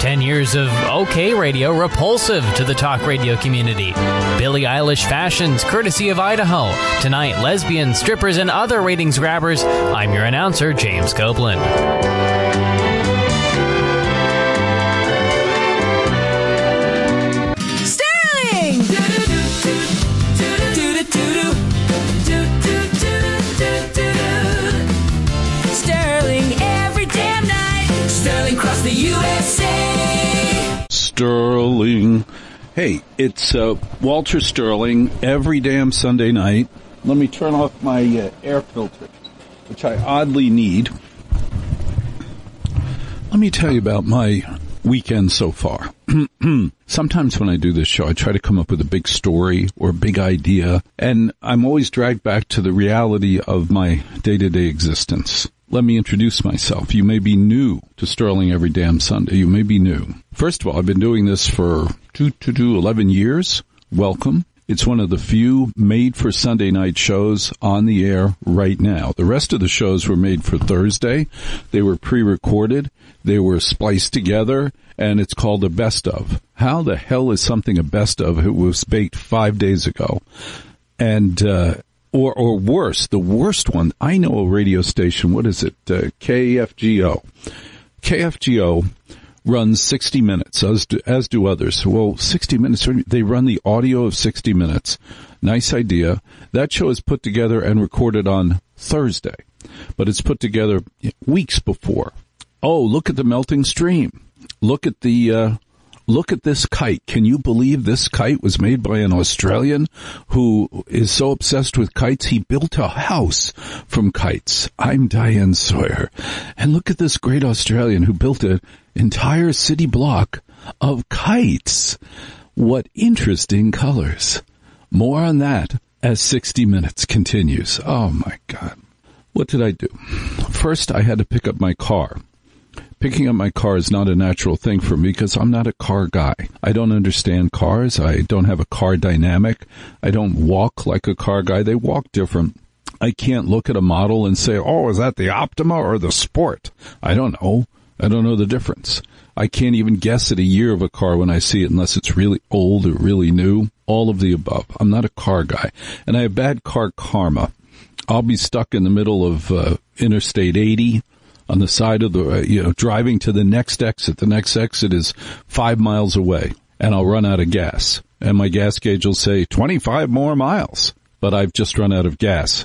10 years of OK Radio repulsive to the talk radio community. Billie Eilish fashions courtesy of Idaho. Tonight, lesbians, strippers, and other ratings grabbers. I'm your announcer, James Copeland. Sterling! Sterling every damn night. Sterling across the USA. Sterling. Hey, it's Walter Sterling every damn Sunday night. Let me turn off my air filter, which I oddly need. Let me tell you about my weekend so far. Sometimes when I do this show, I try to come up with a big story or a big idea, and I'm always dragged back to the reality of my day-to-day existence. Let me introduce myself. You may be new to Sterling every damn Sunday. You may be new. First of all, I've been doing this for 11 years. Welcome. It's one of the few made-for-Sunday night shows on the air right now. The rest of the shows were made for Thursday. They were pre-recorded. They were spliced together, and it's called a best of. How the hell is something a best of? It was baked 5 days ago. And, or worse, the worst one, I know a radio station, what is it? KFGO. KFGO runs 60 Minutes, as do others. Well, 60 Minutes, they run the audio of 60 Minutes. Nice idea. That show is put together and recorded on Thursday, but it's put together weeks before. Oh, look at the melting stream. Look at this kite. Can you believe this kite was made by an Australian who is so obsessed with kites, he built a house from kites. I'm Diane Sawyer. And look at this great Australian who built an entire city block of kites. What interesting colors. More on that as 60 Minutes continues. Oh, my God. What did I do? First, I had to pick up my car. Picking up my car is not a natural thing for me because I'm not a car guy. I don't understand cars. I don't have a car dynamic. I don't walk like a car guy. They walk different. I can't look at a model and say, oh, is that the Optima or the Sport? I don't know. I don't know the difference. I can't even guess at a year of a car when I see it unless it's really old or really new. All of the above. I'm not a car guy. And I have bad car karma. I'll be stuck in the middle of Interstate 80. On the side of the, driving to the next exit. The next exit is 5 miles away, and I'll run out of gas. And my gas gauge will say 25 more miles. But I've just run out of gas.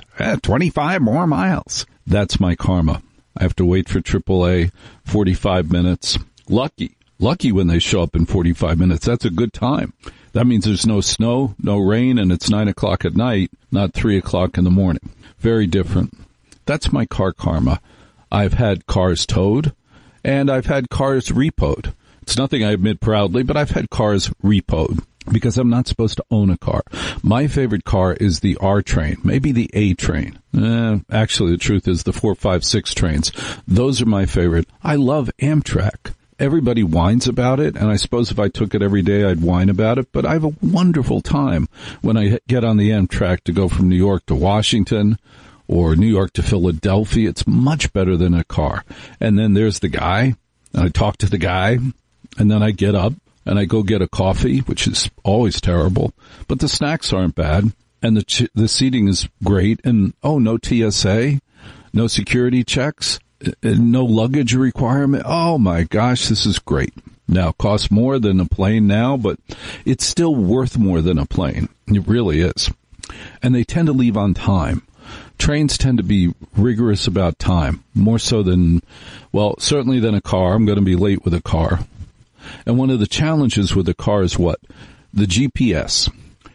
25 more miles. That's my karma. I have to wait for AAA 45 minutes. Lucky when they show up in 45 minutes. That's a good time. That means there's no snow, no rain, and it's 9 o'clock at night, not 3 o'clock in the morning. Very different. That's my car karma. I've had cars towed, and I've had cars repoed. It's nothing I admit proudly, but I've had cars repoed because I'm not supposed to own a car. My favorite car is the R train, maybe the A train. Actually, the truth is the 4, 5, 6 trains. Those are my favorite. I love Amtrak. Everybody whines about it, and I suppose if I took it every day, I'd whine about it, but I have a wonderful time when I get on the Amtrak to go from New York to Washington, or New York to Philadelphia. It's much better than a car. And then there's the guy, and I talk to the guy, and then I get up, and I go get a coffee, which is always terrible. But the snacks aren't bad, and the seating is great, and, no TSA, no security checks, no luggage requirement. Oh, my gosh, this is great. Now, it costs more than a plane now, but it's still worth more than a plane. It really is. And they tend to leave on time. Trains tend to be rigorous about time, more so than, certainly than a car. I'm going to be late with a car. And one of the challenges with a car is what? The GPS.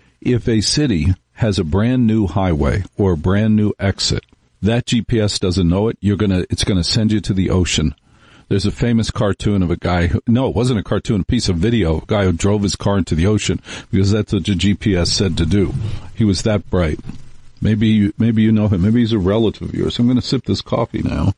If a city has a brand new highway or a brand new exit, that GPS doesn't know it, it's going to send you to the ocean. There's a famous cartoon of a guy it wasn't a cartoon, a piece of video, a guy who drove his car into the ocean because that's what the GPS said to do. He was that bright. Maybe you know him. Maybe he's a relative of yours. I'm going to sip this coffee now.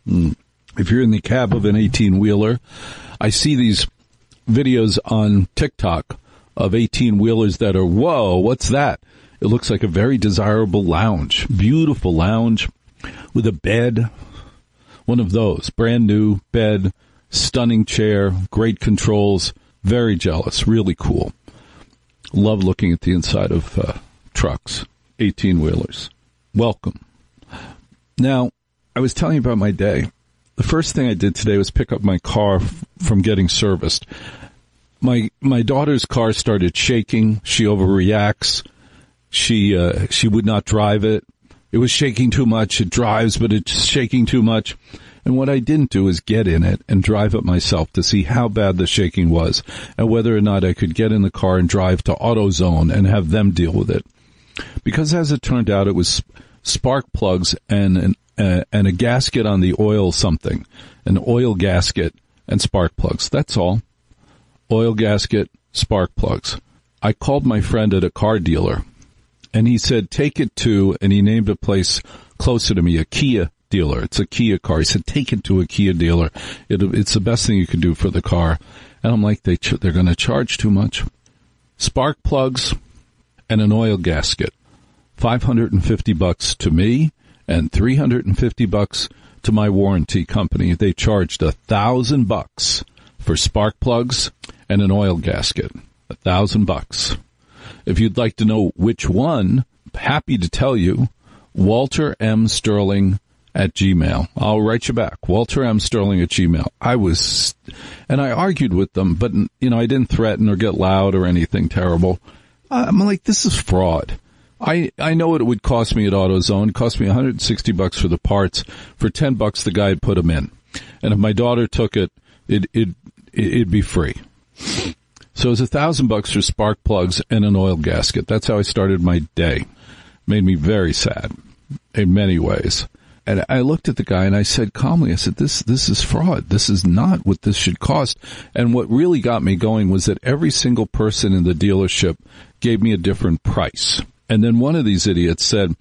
If you're in the cab of an 18-wheeler, I see these videos on TikTok of 18-wheelers that are, whoa, what's that? It looks like a very desirable lounge, beautiful lounge with a bed, one of those, brand new bed, stunning chair, great controls, very jealous, really cool. Love looking at the inside of trucks, 18-wheelers. Welcome. Now, I was telling you about my day. The first thing I did today was pick up my car from getting serviced. My daughter's car started shaking. She overreacts. She would not drive it. It was shaking too much. It drives, but it's shaking too much. And what I didn't do is get in it and drive it myself to see how bad the shaking was and whether or not I could get in the car and drive to AutoZone and have them deal with it. Because as it turned out, it was spark plugs and a gasket on the oil something, an oil gasket and spark plugs. That's all. Oil gasket, spark plugs. I called my friend at a car dealer, and he said, take it to, and he named a place closer to me, a Kia dealer. It's a Kia car. He said, take it to a Kia dealer. It's the best thing you can do for the car. And I'm like, they're going to charge too much. Spark plugs and an oil gasket. $550 to me and $350 to my warranty company. They charged $1,000 for spark plugs and an oil gasket. $1,000. If you'd like to know which one, happy to tell you, Walter M. Sterling at Gmail. I'll write you back. Walter M. Sterling at Gmail. I argued with them, but, I didn't threaten or get loud or anything terrible. I'm like, this is fraud. I know what it would cost me at AutoZone. It cost me $160 for the parts. For $10, the guy had put them in. And if my daughter took it, it'd be free. So it was $1,000 for spark plugs and an oil gasket. That's how I started my day. Made me very sad in many ways. And I looked at the guy and I said calmly, I said, this is fraud. This is not what this should cost. And what really got me going was that every single person in the dealership gave me a different price. And then one of these idiots said,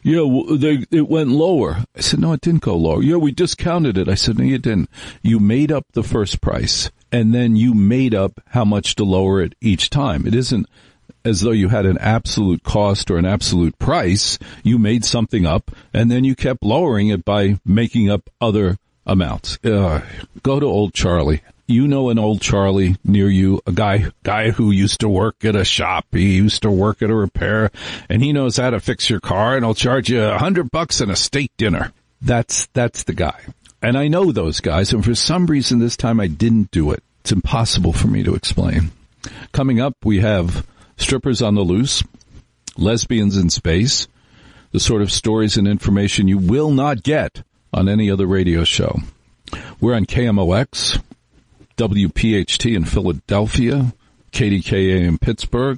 it went lower. I said, no, it didn't go lower. Yeah, we discounted it. I said, no, you didn't. You made up the first price, and then you made up how much to lower it each time. It isn't as though you had an absolute cost or an absolute price. You made something up, and then you kept lowering it by making up other amounts. Go to Old Charlie. You know an Old Charlie near you, a guy who used to work at a shop. He used to work at a repair, and he knows how to fix your car, and he'll charge you $100 and a steak dinner. That's the guy. And I know those guys, and for some reason this time I didn't do it. It's impossible for me to explain. Coming up, we have strippers on the loose, lesbians in space, the sort of stories and information you will not get on any other radio show. We're on KMOX, WPHT in Philadelphia, KDKA in Pittsburgh,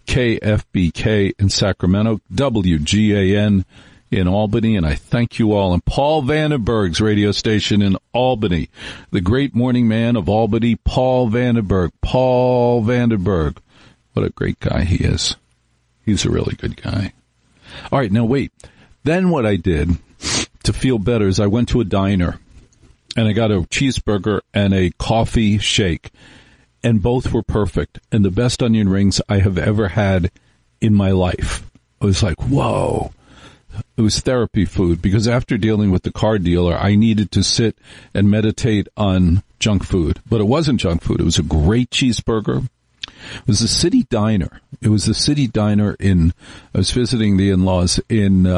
KFBK in Sacramento, WGAN in Albany, and I thank you all. And Paul Vandenberg's radio station in Albany, the great morning man of Albany, Paul Vandenberg. Paul Vandenberg. What a great guy he is. He's a really good guy. All right, now wait. Then what I did to feel better is I went to a diner, and I got a cheeseburger and a coffee shake, and both were perfect, and the best onion rings I have ever had in my life. I was like, whoa. It was therapy food, because after dealing with the car dealer, I needed to sit and meditate on junk food. But it wasn't junk food. It was a great cheeseburger. It was a city diner. It was the city diner I was visiting the in-laws in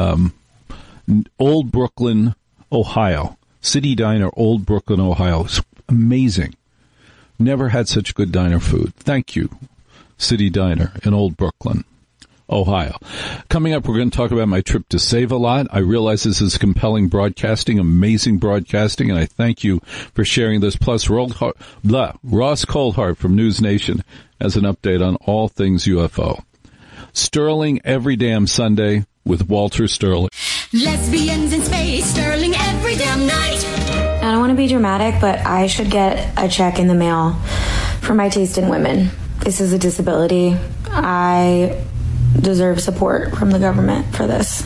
Old Brooklyn, Ohio. City Diner, Old Brooklyn, Ohio. It's amazing. Never had such good diner food. Thank you, City Diner in Old Brooklyn, Ohio. Coming up, we're going to talk about my trip to Save-A-Lot. I realize this is compelling broadcasting, amazing broadcasting, and I thank you for sharing this. Plus, Ross Coldhart from News Nation has an update on all things UFO. Sterling every damn Sunday with Walter Sterling. Lesbians in space, Sterling every damn night. I don't want to be dramatic, but I should get a check in the mail for my taste in women. This is a disability. I deserve support from the government for this.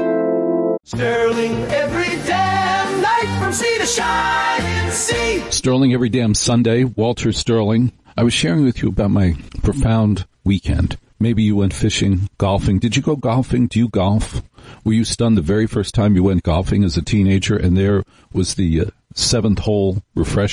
Sterling every damn night from sea to shining sea. Sterling every damn Sunday, Walter Sterling. I was sharing with you about my profound weekend. Maybe you went fishing, golfing. Did you go golfing? Do you golf? Were you stunned the very first time you went golfing as a teenager and there was the seventh hole refreshment?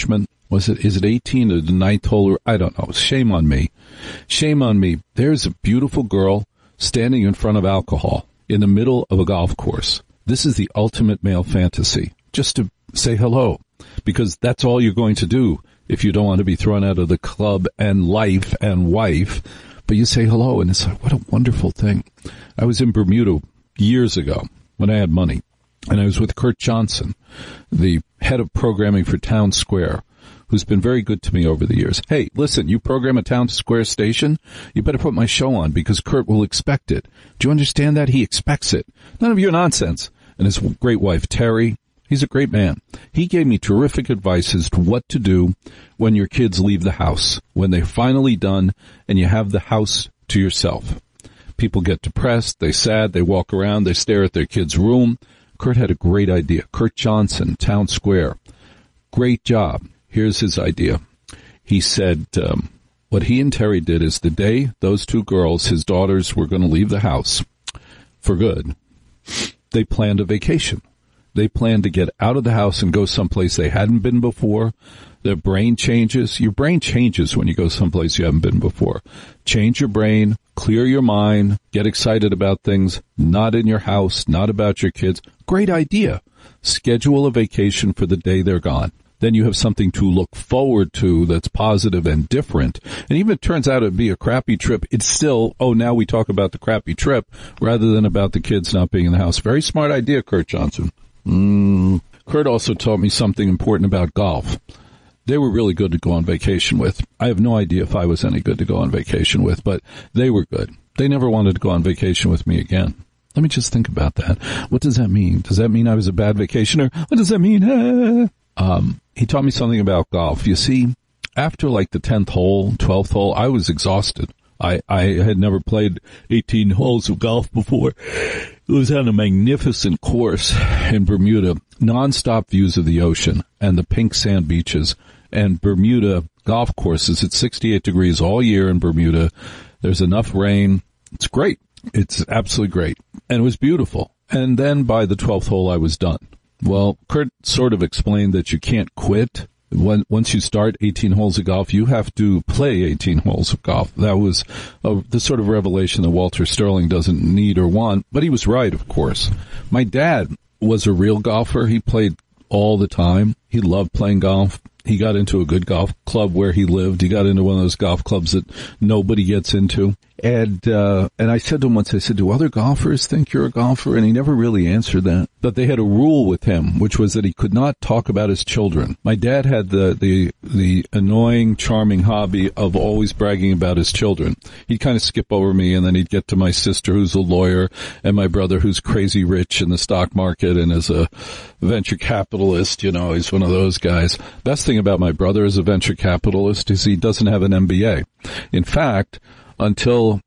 is it 18 or the 9th hole? I don't know. Shame on me. Shame on me. There's a beautiful girl standing in front of alcohol in the middle of a golf course. This is the ultimate male fantasy, just to say hello, because that's all you're going to do if you don't want to be thrown out of the club and life and wife. But you say hello, and it's like, what a wonderful thing. I was in Bermuda years ago when I had money, and I was with Kurt Johnson, the head of programming for Town Square, who's been very good to me over the years. Hey, listen, you program a Town Square station, you better put my show on because Kurt will expect it. Do you understand that? He expects it. None of your nonsense. And his great wife, Terry, he's a great man. He gave me terrific advice as to what to do when your kids leave the house, when they're finally done and you have the house to yourself. People get depressed, they're sad, they walk around, they stare at their kid's room. Kurt had a great idea. Kurt Johnson, Town Square. Great job. Here's his idea. He said what he and Terry did is the day those two girls, his daughters, were going to leave the house for good, they planned a vacation. They planned to get out of the house and go someplace they hadn't been before. Their brain changes. Your brain changes when you go someplace you haven't been before. Change your brain, clear your mind, get excited about things, not in your house, not about your kids. Great idea. Schedule a vacation for the day they're gone. Then you have something to look forward to that's positive and different. And even if it turns out to be a crappy trip, it's still, now we talk about the crappy trip rather than about the kids not being in the house. Very smart idea, Kurt Johnson. Kurt also taught me something important about golf. They were really good to go on vacation with. I have no idea if I was any good to go on vacation with, but they were good. They never wanted to go on vacation with me again. Let me just think about that. What does that mean? Does that mean I was a bad vacationer? What does that mean? He taught me something about golf. You see, after like the 10th hole, 12th hole, I was exhausted. I had never played 18 holes of golf before. It was on a magnificent course in Bermuda, nonstop views of the ocean and the pink sand beaches. And Bermuda golf courses, it's 68 degrees all year in Bermuda. There's enough rain. It's great. It's absolutely great. And it was beautiful. And then by the 12th hole, I was done. Well, Kurt sort of explained that you can't quit. Once you start 18 holes of golf, you have to play 18 holes of golf. That was the sort of revelation that Walter Sterling doesn't need or want, but he was right, of course. My dad was a real golfer. He played all the time. He loved playing golf. He got into a good golf club where he lived. He got into one of those golf clubs that nobody gets into. And I said to him once, I said, do other golfers think you're a golfer? And he never really answered that. But they had a rule with him, which was that he could not talk about his children. My dad had the annoying, charming hobby of always bragging about his children. He'd kind of skip over me, and then he'd get to my sister, who's a lawyer, and my brother, who's crazy rich in the stock market and is a venture capitalist. You know, he's one of those guys. Best thing about my brother as a venture capitalist is he doesn't have an MBA. In fact, until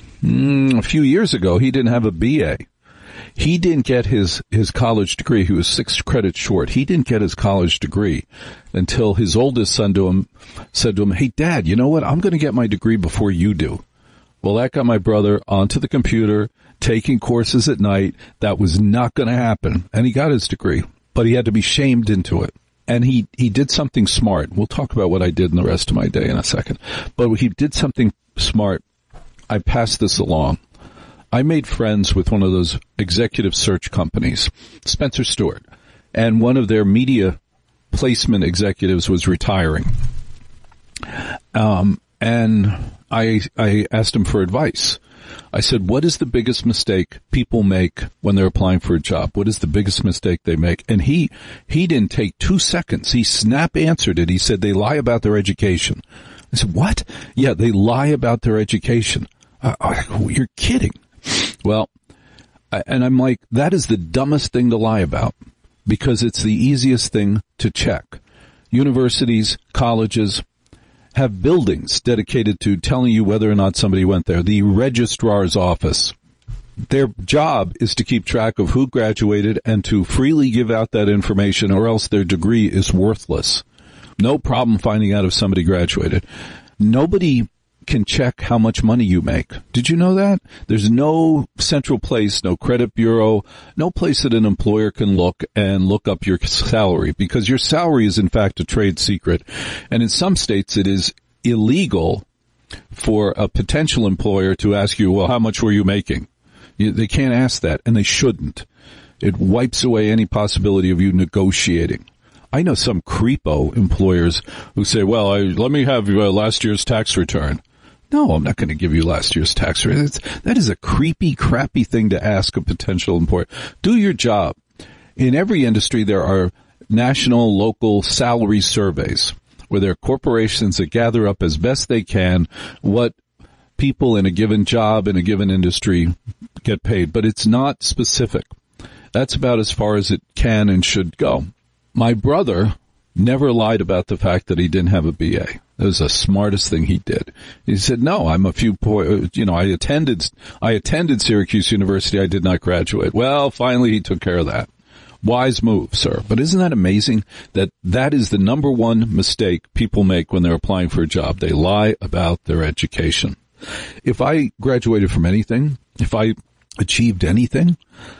a few years ago, he didn't have a BA. He didn't get his college degree. He was 6 credits short. He didn't get his college degree until his oldest son said to him, hey, Dad, you know what? I'm going to get my degree before you do. Well, that got my brother onto the computer, taking courses at night. That was not going to happen. And he got his degree, but he had to be shamed into it. And he did something smart. We'll talk about what I did in the rest of my day in a second. But he did something smart. I passed this along. I made friends with one of those executive search companies, Spencer Stewart, and one of their media placement executives was retiring. And I asked him for advice. I said, what is the biggest mistake people make when they're applying for a job? What is the biggest mistake they make? And he didn't take 2 seconds. He snap answered it. He said, they lie about their education. I said, what? Yeah, they lie about their education. You're kidding. Well, and I'm like, that is the dumbest thing to lie about because it's the easiest thing to check. Universities, colleges have buildings dedicated to telling you whether or not somebody went there. The registrar's office, their job is to keep track of who graduated and to freely give out that information or else their degree is worthless. No problem finding out if somebody graduated. Nobody can check how much money you make. Did you know that? There's no central place, no credit bureau, no place that an employer can look up your salary, because your salary is in fact a trade secret. And in some states it is illegal for a potential employer to ask you, well, how much were you making? They can't ask that, and they shouldn't. It wipes away any possibility of you negotiating. I know some creepo employers who say, well, let me have last year's tax return. No, I'm not going to give you last year's tax return. That is a creepy, crappy thing to ask a potential employer. Do your job. In every industry, there are national, local salary surveys where there are corporations that gather up as best they can what people in a given job, in a given industry get paid. But it's not specific. That's about as far as it can and should go. My brother never lied about the fact that he didn't have a BA. That was the smartest thing he did. He said, no, I'm I attended Syracuse University. I did not graduate. Well, finally he took care of that. Wise move, sir. But isn't that amazing that is the number one mistake people make when they're applying for a job? They lie about their education. If I graduated from anything, if I achieved anything,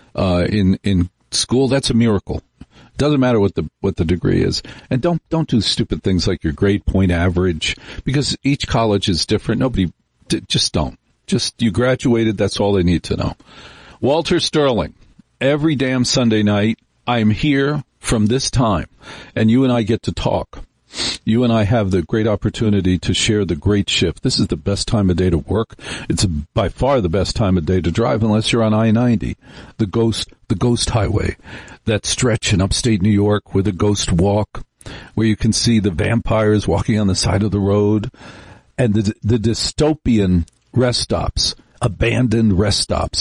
in school, that's a miracle. Doesn't matter what the degree is. And don't do stupid things like your grade point average, because each college is different. Just don't. Just, you graduated, that's all they need to know. Walter Sterling, every damn Sunday night, I'm here from this time, and you and I get to talk. You and I have the great opportunity to share the great shift. This is the best time of day to work. It's by far the best time of day to drive, unless you're on I-90, the ghost highway, that stretch in upstate New York where the ghost walk, where you can see the vampires walking on the side of the road, and the dystopian rest stops. Abandoned rest stops,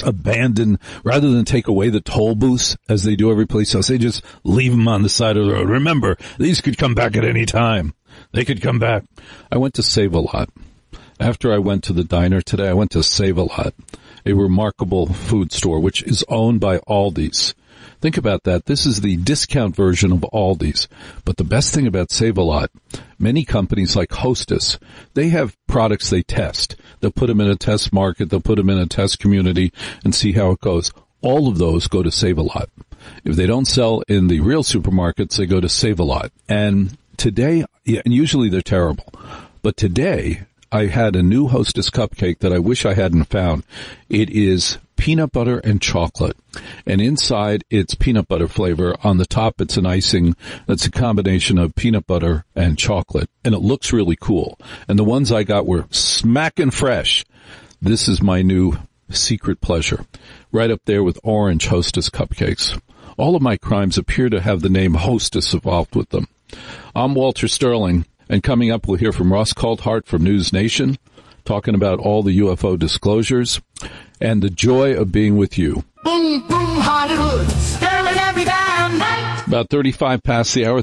rather than take away the toll booths as they do every place else. They just leave them on the side of the road. Remember, these could come back at any time. They could come back. I went to Save-A-Lot. After I went to the diner today, I went to Save-A-Lot, a remarkable food store which is owned by Aldi's. Think about that. This is the discount version of Aldi's. But the best thing about Save-A-Lot, many companies like Hostess, they have products they test. They'll put them in a test market. They'll put them in a test community and see how it goes. All of those go to Save-A-Lot. If they don't sell in the real supermarkets, they go to Save-A-Lot. And today, and usually they're terrible, but today I had a new Hostess cupcake that I wish I hadn't found. It is peanut butter and chocolate. And inside, it's peanut butter flavor. On the top, it's an icing that's a combination of peanut butter and chocolate. And it looks really cool. And the ones I got were smacking fresh. This is my new secret pleasure. Right up there with orange Hostess cupcakes. All of my crimes appear to have the name Hostess involved with them. I'm Walter Sterling. And coming up, we'll hear from Ross Coulthart from News Nation, talking about all the UFO disclosures and the joy of being with you. Boom, boom, Hollywood, Sterling every damn night. About 35 past the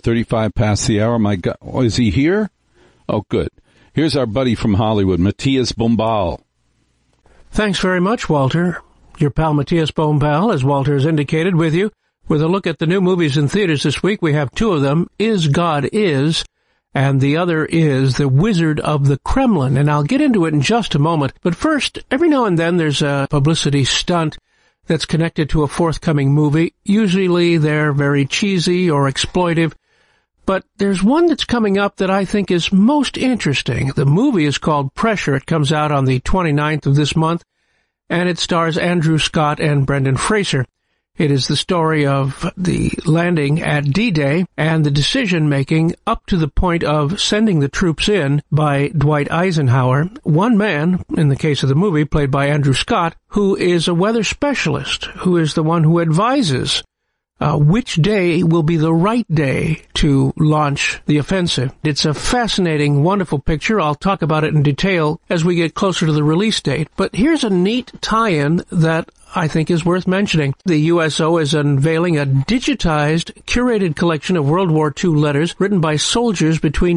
hour. My God, is he here? Oh, good. Here's our buddy from Hollywood, Matthias Bombal. Thanks very much, Walter. Your pal Matthias Bombal, as Walter has indicated, with you. With a look at the new movies in theaters this week, we have two of them, Is God Is, and the other is The Wizard of the Kremlin, and I'll get into it in just a moment. But first, every now and then there's a publicity stunt that's connected to a forthcoming movie. Usually they're very cheesy or exploitive, but there's one that's coming up that I think is most interesting. The movie is called Pressure. It comes out on the 29th of this month, and it stars Andrew Scott and Brendan Fraser. It is the story of the landing at D-Day and the decision-making up to the point of sending the troops in by Dwight Eisenhower. One man, in the case of the movie, played by Andrew Scott, who is a weather specialist, who is the one who advises which day will be the right day to launch the offensive. It's a fascinating, wonderful picture. I'll talk about it in detail as we get closer to the release date. But here's a neat tie-in that I think is worth mentioning. The USO is unveiling a digitized, curated collection of World War II letters written by soldiers between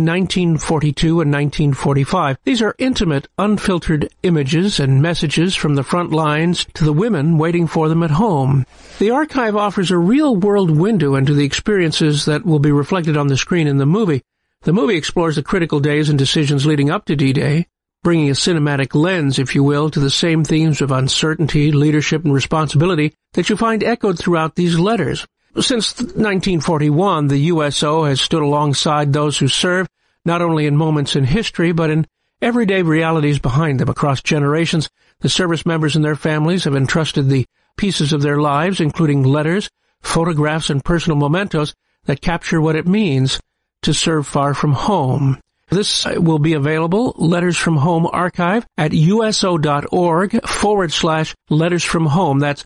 1942 and 1945. These are intimate, unfiltered images and messages from the front lines to the women waiting for them at home. The archive offers a real-world window into the experiences that will be reflected on the screen in the movie. The movie explores the critical days and decisions leading up to D-Day, bringing a cinematic lens, if you will, to the same themes of uncertainty, leadership, and responsibility that you find echoed throughout these letters. Since 1941, the USO has stood alongside those who serve, not only in moments in history, but in everyday realities behind them. Across generations, the service members and their families have entrusted the pieces of their lives, including letters, photographs, and personal mementos that capture what it means to serve far from home. This will be available, Letters from Home Archive, at uso.org/Letters from Home. That's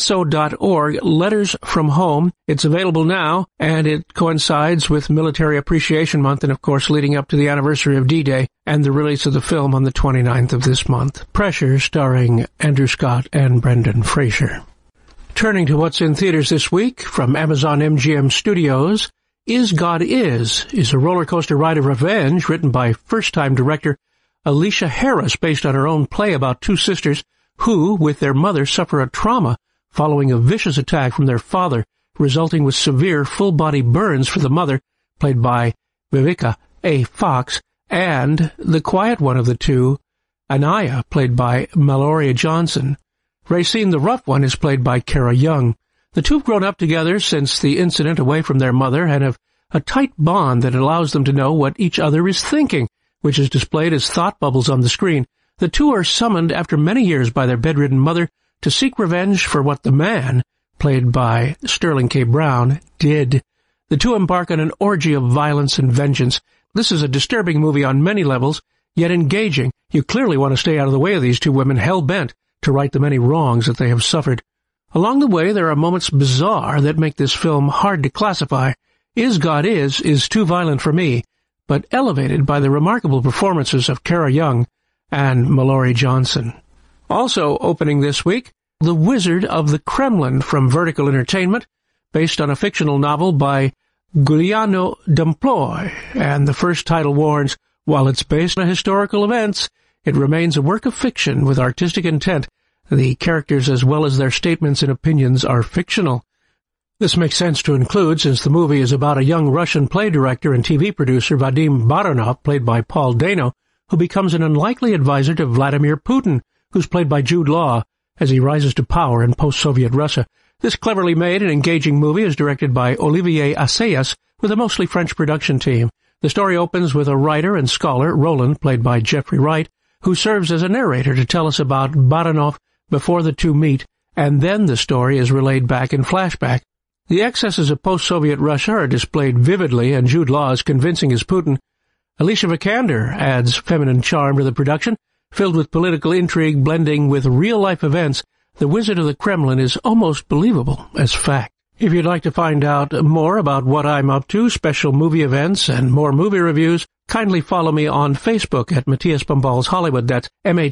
uso.org, Letters from Home. It's available now, and it coincides with Military Appreciation Month and, of course, leading up to the anniversary of D-Day and the release of the film on the 29th of this month. Pressure, starring Andrew Scott and Brendan Fraser. Turning to what's in theaters this week, from Amazon MGM Studios, Is God Is a roller coaster ride of revenge written by first-time director Alicia Harris, based on her own play about two sisters who, with their mother, suffer a trauma following a vicious attack from their father, resulting with severe full-body burns for the mother, played by Vivica A. Fox, and the quiet one of the two, Anaya, played by Maloria Johnson. Racine, the rough one, is played by Kara Young. The two have grown up together since the incident away from their mother and have a tight bond that allows them to know what each other is thinking, which is displayed as thought bubbles on the screen. The two are summoned after many years by their bedridden mother to seek revenge for what the man, played by Sterling K. Brown, did. The two embark on an orgy of violence and vengeance. This is a disturbing movie on many levels, yet engaging. You clearly want to stay out of the way of these two women hell-bent to right the many wrongs that they have suffered. Along the way, there are moments bizarre that make this film hard to classify. Is God Is too violent for me, but elevated by the remarkable performances of Kara Young and Maloria Johnson. Also opening this week, The Wizard of the Kremlin from Vertical Entertainment, based on a fictional novel by Giuliano Demploy, and the first title warns, while it's based on historical events, it remains a work of fiction with artistic intent. The characters, as well as their statements and opinions, are fictional. This makes sense to include, since the movie is about a young Russian play director and TV producer, Vadim Baranov, played by Paul Dano, who becomes an unlikely advisor to Vladimir Putin, who's played by Jude Law, as he rises to power in post-Soviet Russia. This cleverly made and engaging movie is directed by Olivier Assayas, with a mostly French production team. The story opens with a writer and scholar, Roland, played by Jeffrey Wright, who serves as a narrator to tell us about Baranov before the two meet, and then the story is relayed back in flashback. The excesses of post-Soviet Russia are displayed vividly, and Jude Law is convincing as Putin. Alicia Vikander adds feminine charm to the production, filled with political intrigue blending with real-life events. The Wizard of the Kremlin is almost believable as fact. If you'd like to find out more about what I'm up to, special movie events, and more movie reviews, kindly follow me on Facebook at Matthias Bombal's Hollywood. That's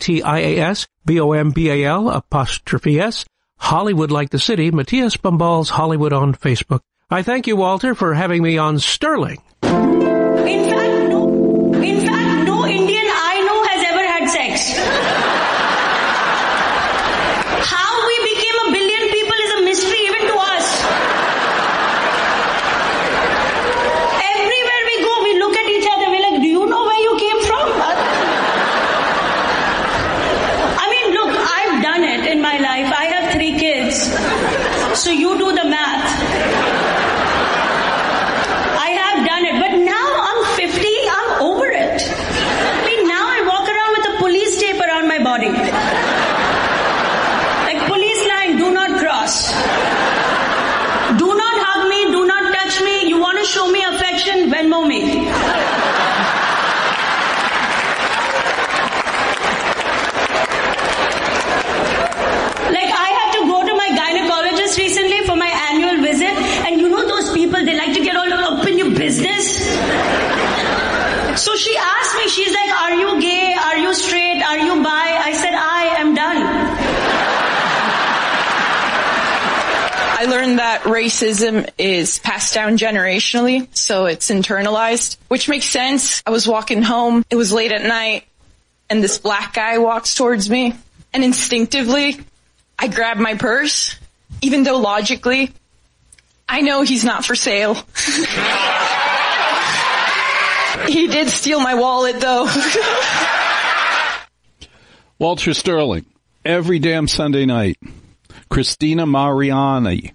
MATIASBOMBAL''S, Hollywood like the city, Matthias Bombal's Hollywood on Facebook. I thank you, Walter, for having me on Sterling. In fact, no Indian I know has ever had sex. How we became 1 billion people is a mystery even to us. Everywhere we go, we look at each other, we're like, do you know where you came from? I mean, look, I've done it in my life. I have 3 kids. So you do the math. I have done it. But now I'm 50, I'm over it. I mean, now I walk around with a police tape around my body. Like, police line, do not cross. Do not hug me, do not touch me. You want to show me affection? Venmo me. Like, I had to go to my gynecologist recently for my annual visit, and you know those people, they like to get all up in your business. So she asked me, she's like, are you gay? Are you straight? Are you bi? I said, I am done. I learned that racism is passed down generationally, so it's internalized, which makes sense. I was walking home, it was late at night, and this black guy walks towards me, and instinctively, I grab my purse, even though logically, I know he's not for sale. He did steal my wallet, though. Walter Sterling, every damn Sunday night. Christina Mariani.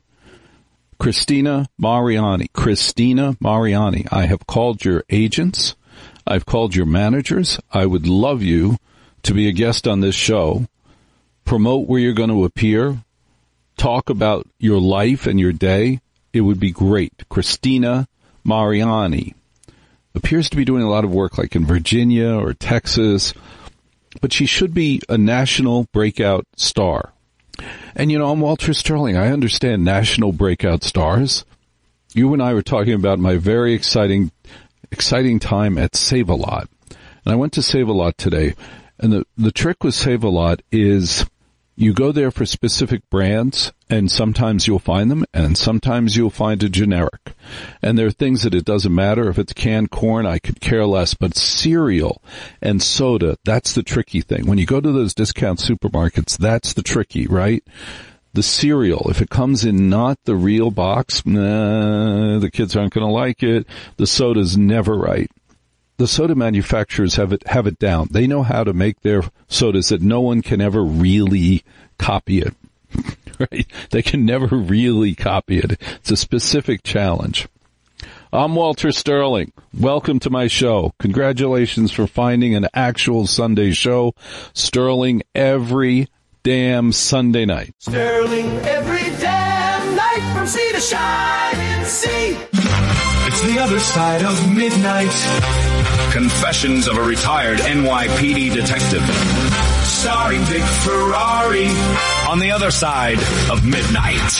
I have called your agents. I've called your managers. I would love you to be a guest on this show. Promote where you're going to appear. Talk about your life and your day. It would be great. Christina Mariani appears to be doing a lot of work like in Virginia or Texas, but she should be a national breakout star. And, I'm Walter Sterling. I understand national breakout stars. You and I were talking about my very exciting time at Save-A-Lot. And I went to Save-A-Lot today. And the trick with Save-A-Lot is you go there for specific brands, and sometimes you'll find them, and sometimes you'll find a generic. And there are things that it doesn't matter. If it's canned corn, I could care less. But cereal and soda, that's the tricky thing. When you go to those discount supermarkets, that's the tricky, right? The cereal, if it comes in not the real box, the kids aren't going to like it. The soda's never right. The soda manufacturers have it down. They know how to make their sodas that no one can ever really copy it. Right? They can never really copy it. It's a specific challenge. I'm Walter Sterling. Welcome to my show. Congratulations for finding an actual Sunday show. Sterling every damn Sunday night. Sterling every damn night from sea to shining sea. It's the other side of midnight. Confessions of a retired NYPD detective. Starring Dick Ferrari. On the other side of midnight.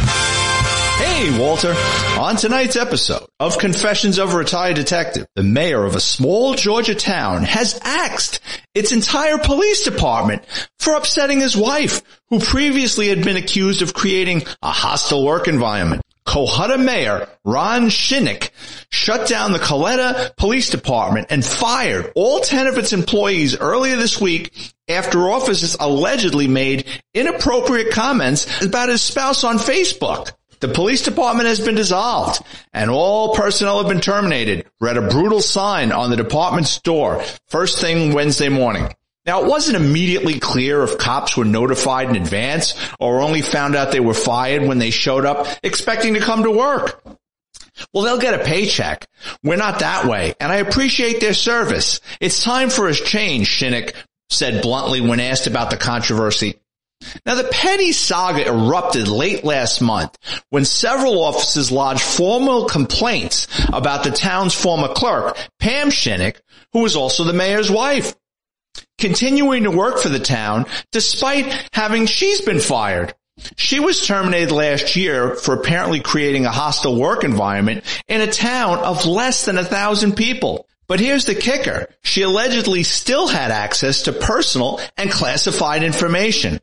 Hey, Walter. On tonight's episode of Confessions of a Retired Detective, the mayor of a small Georgia town has axed its entire police department for upsetting his wife, who previously had been accused of creating a hostile work environment. Cohutta Mayor Ron Shinnick shut down the Coletta Police Department and fired all 10 of its employees earlier this week after officers allegedly made inappropriate comments about his spouse on Facebook. The police department has been dissolved, and all personnel have been terminated, read a brutal sign on the department's door first thing Wednesday morning. Now, it wasn't immediately clear if cops were notified in advance or only found out they were fired when they showed up expecting to come to work. Well, they'll get a paycheck. We're not that way, and I appreciate their service. It's time for a change, Shinnick said bluntly when asked about the controversy. Now, the petty saga erupted late last month when several officers lodged formal complaints about the town's former clerk, Pam Shinnick, who was also the mayor's wife, continuing to work for the town despite having she's been fired. She was terminated last year for apparently creating a hostile work environment in a town of less than 1,000 people. But here's the kicker. She allegedly still had access to personal and classified information.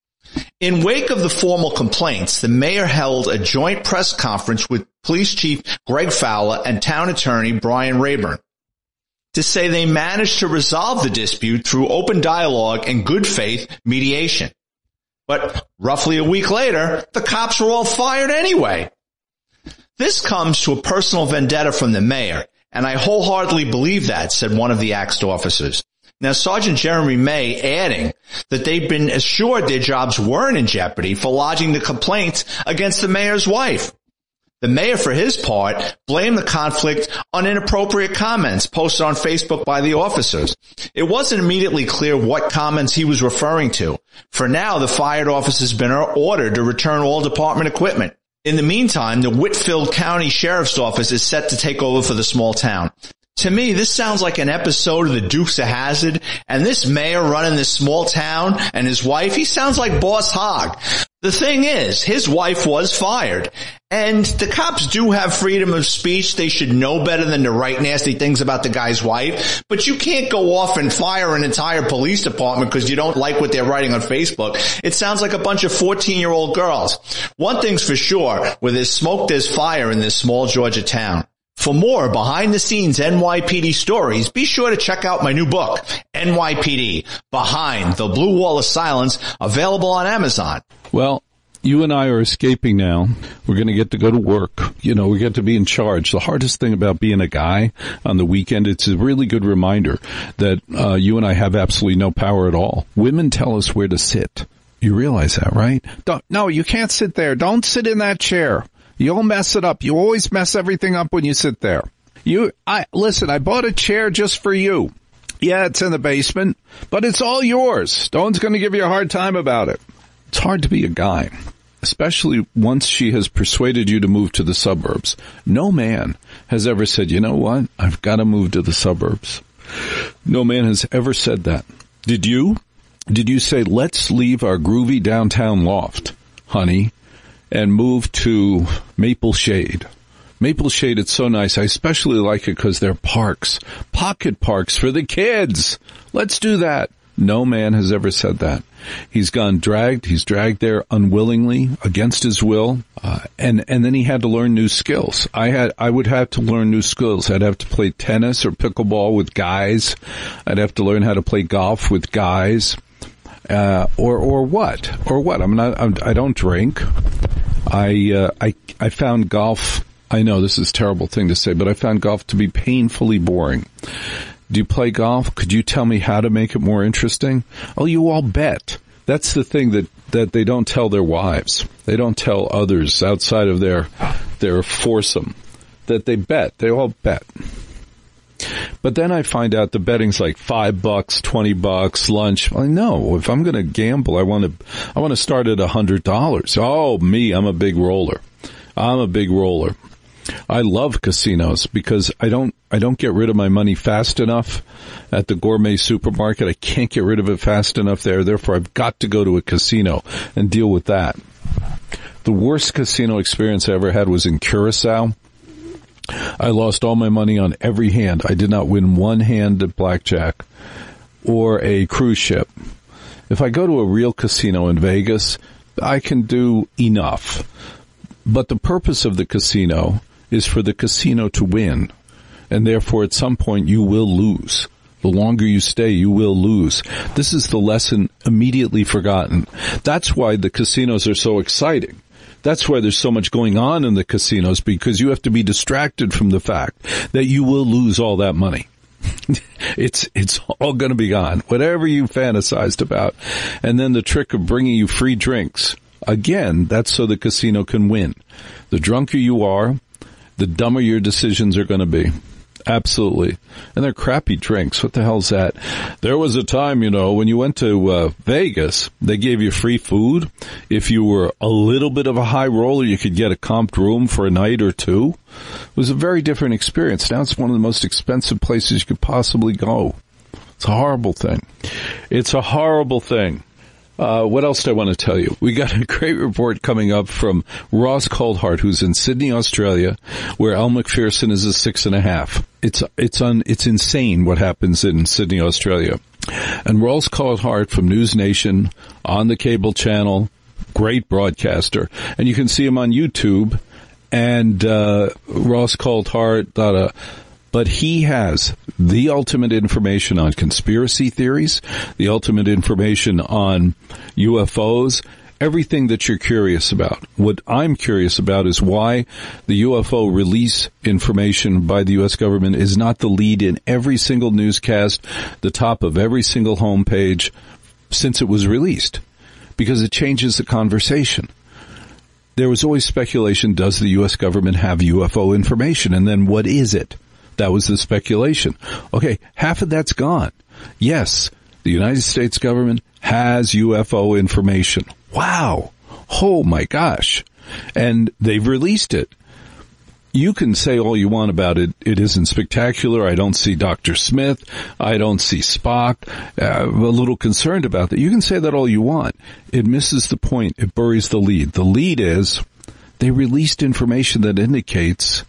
In wake of the formal complaints, the mayor held a joint press conference with Police Chief Greg Fowler and Town Attorney Brian Rayburn to say they managed to resolve the dispute through open dialogue and good faith mediation. But roughly a week later, the cops were all fired anyway. This comes to a personal vendetta from the mayor, and I wholeheartedly believe that, said one of the axed officers. Now, Sergeant Jeremy May adding that they've been assured their jobs weren't in jeopardy for lodging the complaints against the mayor's wife. The mayor, for his part, blamed the conflict on inappropriate comments posted on Facebook by the officers. It wasn't immediately clear what comments he was referring to. For now, the fired officer has been ordered to return all department equipment. In the meantime, the Whitfield County Sheriff's Office is set to take over for the small town. To me, this sounds like an episode of the Dukes of Hazzard, and this mayor running this small town and his wife, he sounds like Boss Hogg. The thing is, his wife was fired, and the cops do have freedom of speech. They should know better than to write nasty things about the guy's wife, but you can't go off and fire an entire police department because you don't like what they're writing on Facebook. It sounds like a bunch of 14-year-old girls. One thing's for sure, where there's smoke, there's fire in this small Georgia town. For more behind-the-scenes NYPD stories, be sure to check out my new book, NYPD, Behind the Blue Wall of Silence, available on Amazon. Well, You and I are escaping now. We're going to get to go to work. You know, we get to be in charge. The hardest thing about being a guy on the weekend, it's a really good reminder that you and I have absolutely no power at all. Women tell us where to sit. You realize that, right? No, you can't sit there. Don't sit in that chair. You'll mess it up. You always mess everything up when you sit there. Listen, I bought a chair just for you. Yeah, it's in the basement, but it's all yours. No one's going to give you a hard time about it. It's hard to be a guy, especially once she has persuaded you to move to the suburbs. No man has ever said, you know what, I've got to move to the suburbs. No man has ever said that. Did you? Did you say, let's leave our groovy downtown loft, honey, and move to Maple Shade? Maple Shade, it's so nice. I especially like it because they're parks, pocket parks for the kids. Let's do that. No man has ever said that. He's dragged there unwillingly, against his will, and then he had to learn new skills. I would have to learn new skills. I'd have to play tennis or pickleball with guys. I'd have to learn how to play golf with guys, or what? I don't drink. I found golf. I know this is a terrible thing to say, but I found golf to be painfully boring. Do you play golf? Could you tell me how to make it more interesting? Oh, you all bet. That's the thing that they don't tell their wives. They don't tell others outside of their foursome that they bet. They all bet. But then I find out the betting's like $5, $20, lunch. Well, no, if I'm going to gamble, I want to start at $100. Oh, me, I'm a big roller. I love casinos because I don't get rid of my money fast enough at the gourmet supermarket. I can't get rid of it fast enough there. Therefore, I've got to go to a casino and deal with that. The worst casino experience I ever had was in Curacao. I lost all my money on every hand. I did not win one hand at blackjack or a cruise ship. If I go to a real casino in Vegas, I can do enough. But the purpose of the casino is for the casino to win, and therefore at some point you will lose. The longer you stay, you will lose. This is the lesson immediately forgotten. That's why the casinos are so exciting. That's why there's so much going on in the casinos, because you have to be distracted from the fact that you will lose all that money. It's all going to be gone, whatever you fantasized about. And then the trick of bringing you free drinks. Again, that's so the casino can win. The drunker you are, the dumber your decisions are going to be. Absolutely. And they're crappy drinks. What the hell's that? There was a time, when you went to Vegas, they gave you free food. If you were a little bit of a high roller, you could get a comped room for a night or two. It was a very different experience. Now it's one of the most expensive places you could possibly go. It's a horrible thing. It's a horrible thing. What else do I want to tell you? We got a great report coming up from Ross Coulthart, who's in Sydney, Australia, where Elle Macpherson is a 6.5. It's insane what happens in Sydney, Australia. And Ross Coulthart from News Nation on the cable channel, great broadcaster, and you can see him on YouTube. And Ross Coulthart, but he has the ultimate information on conspiracy theories, the ultimate information on UFOs, everything that you're curious about. What I'm curious about is why the UFO release information by the U.S. government is not the lead in every single newscast, the top of every single homepage since it was released, because it changes the conversation. There was always speculation, does the U.S. government have UFO information? And then what is it? That was the speculation. Okay, half of that's gone. Yes, the United States government has UFO information. Wow. Oh my gosh. And they've released it. You can say all you want about it. It isn't spectacular. I don't see Dr. Smith. I don't see Spock. I'm a little concerned about that. You can say that all you want. It misses the point. It buries the lead. The lead is they released information that indicates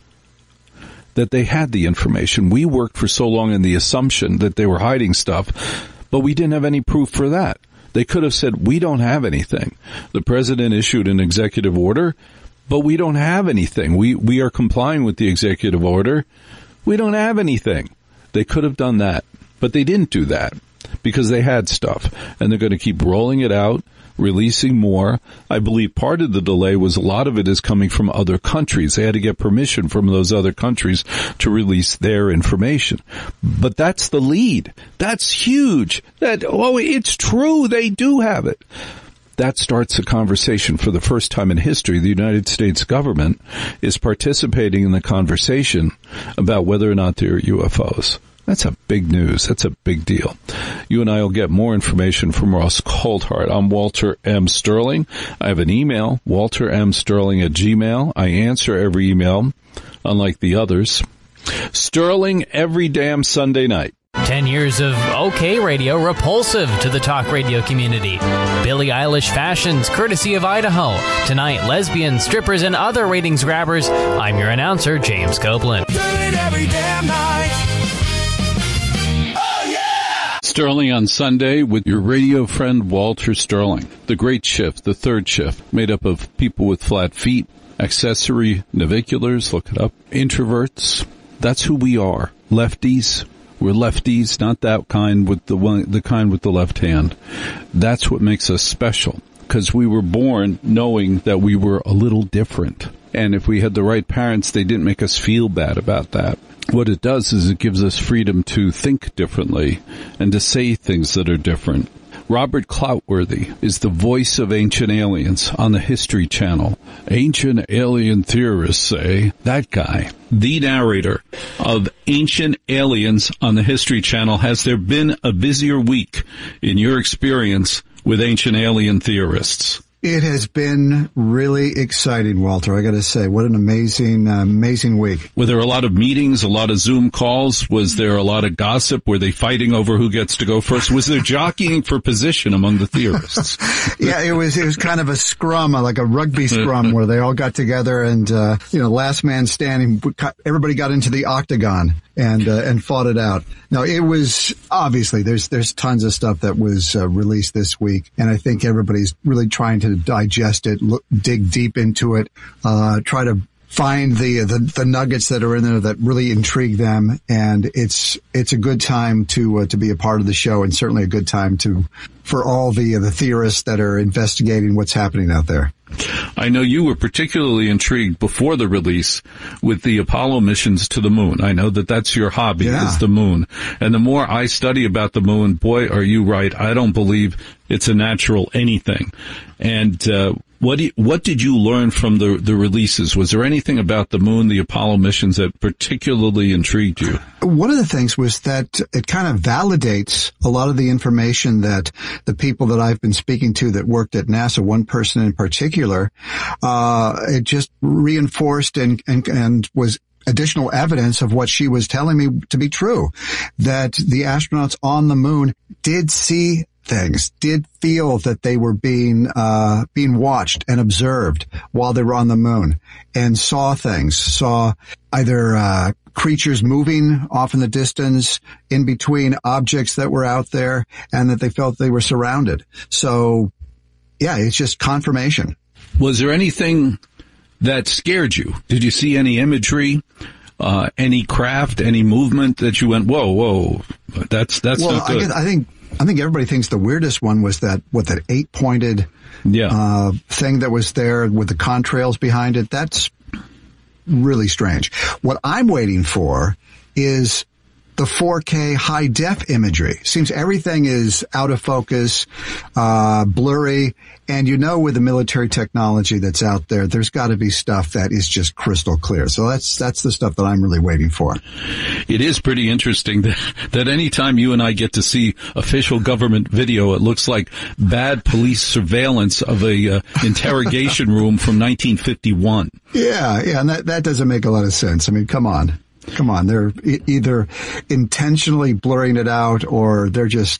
that they had the information. We worked for so long in the assumption that they were hiding stuff, but we didn't have any proof for that. They could have said, we don't have anything. The president issued an executive order, but we don't have anything. We are complying with the executive order. We don't have anything. They could have done that, but they didn't do that because they had stuff, and they're going to keep rolling it out, releasing more. I believe part of the delay was a lot of it is coming from other countries. They had to get permission from those other countries to release their information. But that's the lead. That's huge. It's true. They do have it. That starts a conversation. For the first time in history, the United States government is participating in the conversation about whether or not there are UFOs. That's a big news. That's a big deal. You and I will get more information from Ross Coulthart. I'm Walter M. Sterling. I have an email, waltermsterling@gmail.com. I answer every email, unlike the others. Sterling every damn Sunday night. 10 years of OK Radio repulsive to the talk radio community. Billie Eilish fashions, courtesy of Idaho. Tonight, lesbians, strippers, and other ratings grabbers. I'm your announcer, James Copeland. Do it every damn night. Oh, yeah! Sterling on Sunday with your radio friend Walter Sterling. The Great Shift, the third shift, made up of people with flat feet, accessory naviculars, look it up, introverts. That's who we are. Lefties. We're lefties, not that kind with the kind with the left hand. That's what makes us special, because we were born knowing that we were a little different. And if we had the right parents, they didn't make us feel bad about that. What it does is it gives us freedom to think differently and to say things that are different. Robert Cloutworthy is the voice of Ancient Aliens on the History Channel. Ancient alien theorists say, that guy, the narrator of Ancient Aliens on the History Channel. Has there been a busier week in your experience with ancient alien theorists? It has been really exciting, Walter. I got to say, what an amazing week. Were there a lot of meetings, a lot of Zoom calls? Was there a lot of gossip? Were they fighting over who gets to go first? Was there jockeying for position among the theorists? Yeah, it was kind of a scrum, like a rugby scrum, where they all got together and, last man standing, everybody got into the octagon and fought it out. Now, it was obviously there's tons of stuff that was released this week, and I think everybody's really trying to digest it, dig deep into it, try to find the nuggets that are in there that really intrigue them. And it's a good time to be a part of the show, and certainly a good time for all the theorists that are investigating what's happening out there. I know you were particularly intrigued before the release with the Apollo missions to the moon. I know that that's your hobby, is the moon. And the more I study about the moon, boy, are you right. I don't believe it's a natural anything. And what did you learn from the releases? Was there anything about the moon, the Apollo missions, that particularly intrigued you? One of the things was that it kind of validates a lot of the information that the people that I've been speaking to that worked at NASA, one person in particular, it just reinforced and was additional evidence of what she was telling me to be true, that the astronauts on the moon did see things, did feel that they were being watched and observed while they were on the moon, and saw things, saw either creatures moving off in the distance, in between objects that were out there, and that they felt they were surrounded. So, yeah, it's just confirmation. Was there anything that scared you? Did you see any imagery, any craft, any movement that you went, whoa, that's not good? I think everybody thinks the weirdest one was that 8-pointed thing that was there with the contrails behind it. That's really strange. What I'm waiting for is the 4K high def imagery. Seems everything is out of focus, blurry, and with the military technology that's out there, there's got to be stuff that is just crystal clear. So that's the stuff that I'm really waiting for. It is pretty interesting that anytime you and I get to see official government video, it looks like bad police surveillance of a interrogation room from 1951. Yeah, and that doesn't make a lot of sense. I mean, come on. They're either intentionally blurring it out, or they're just,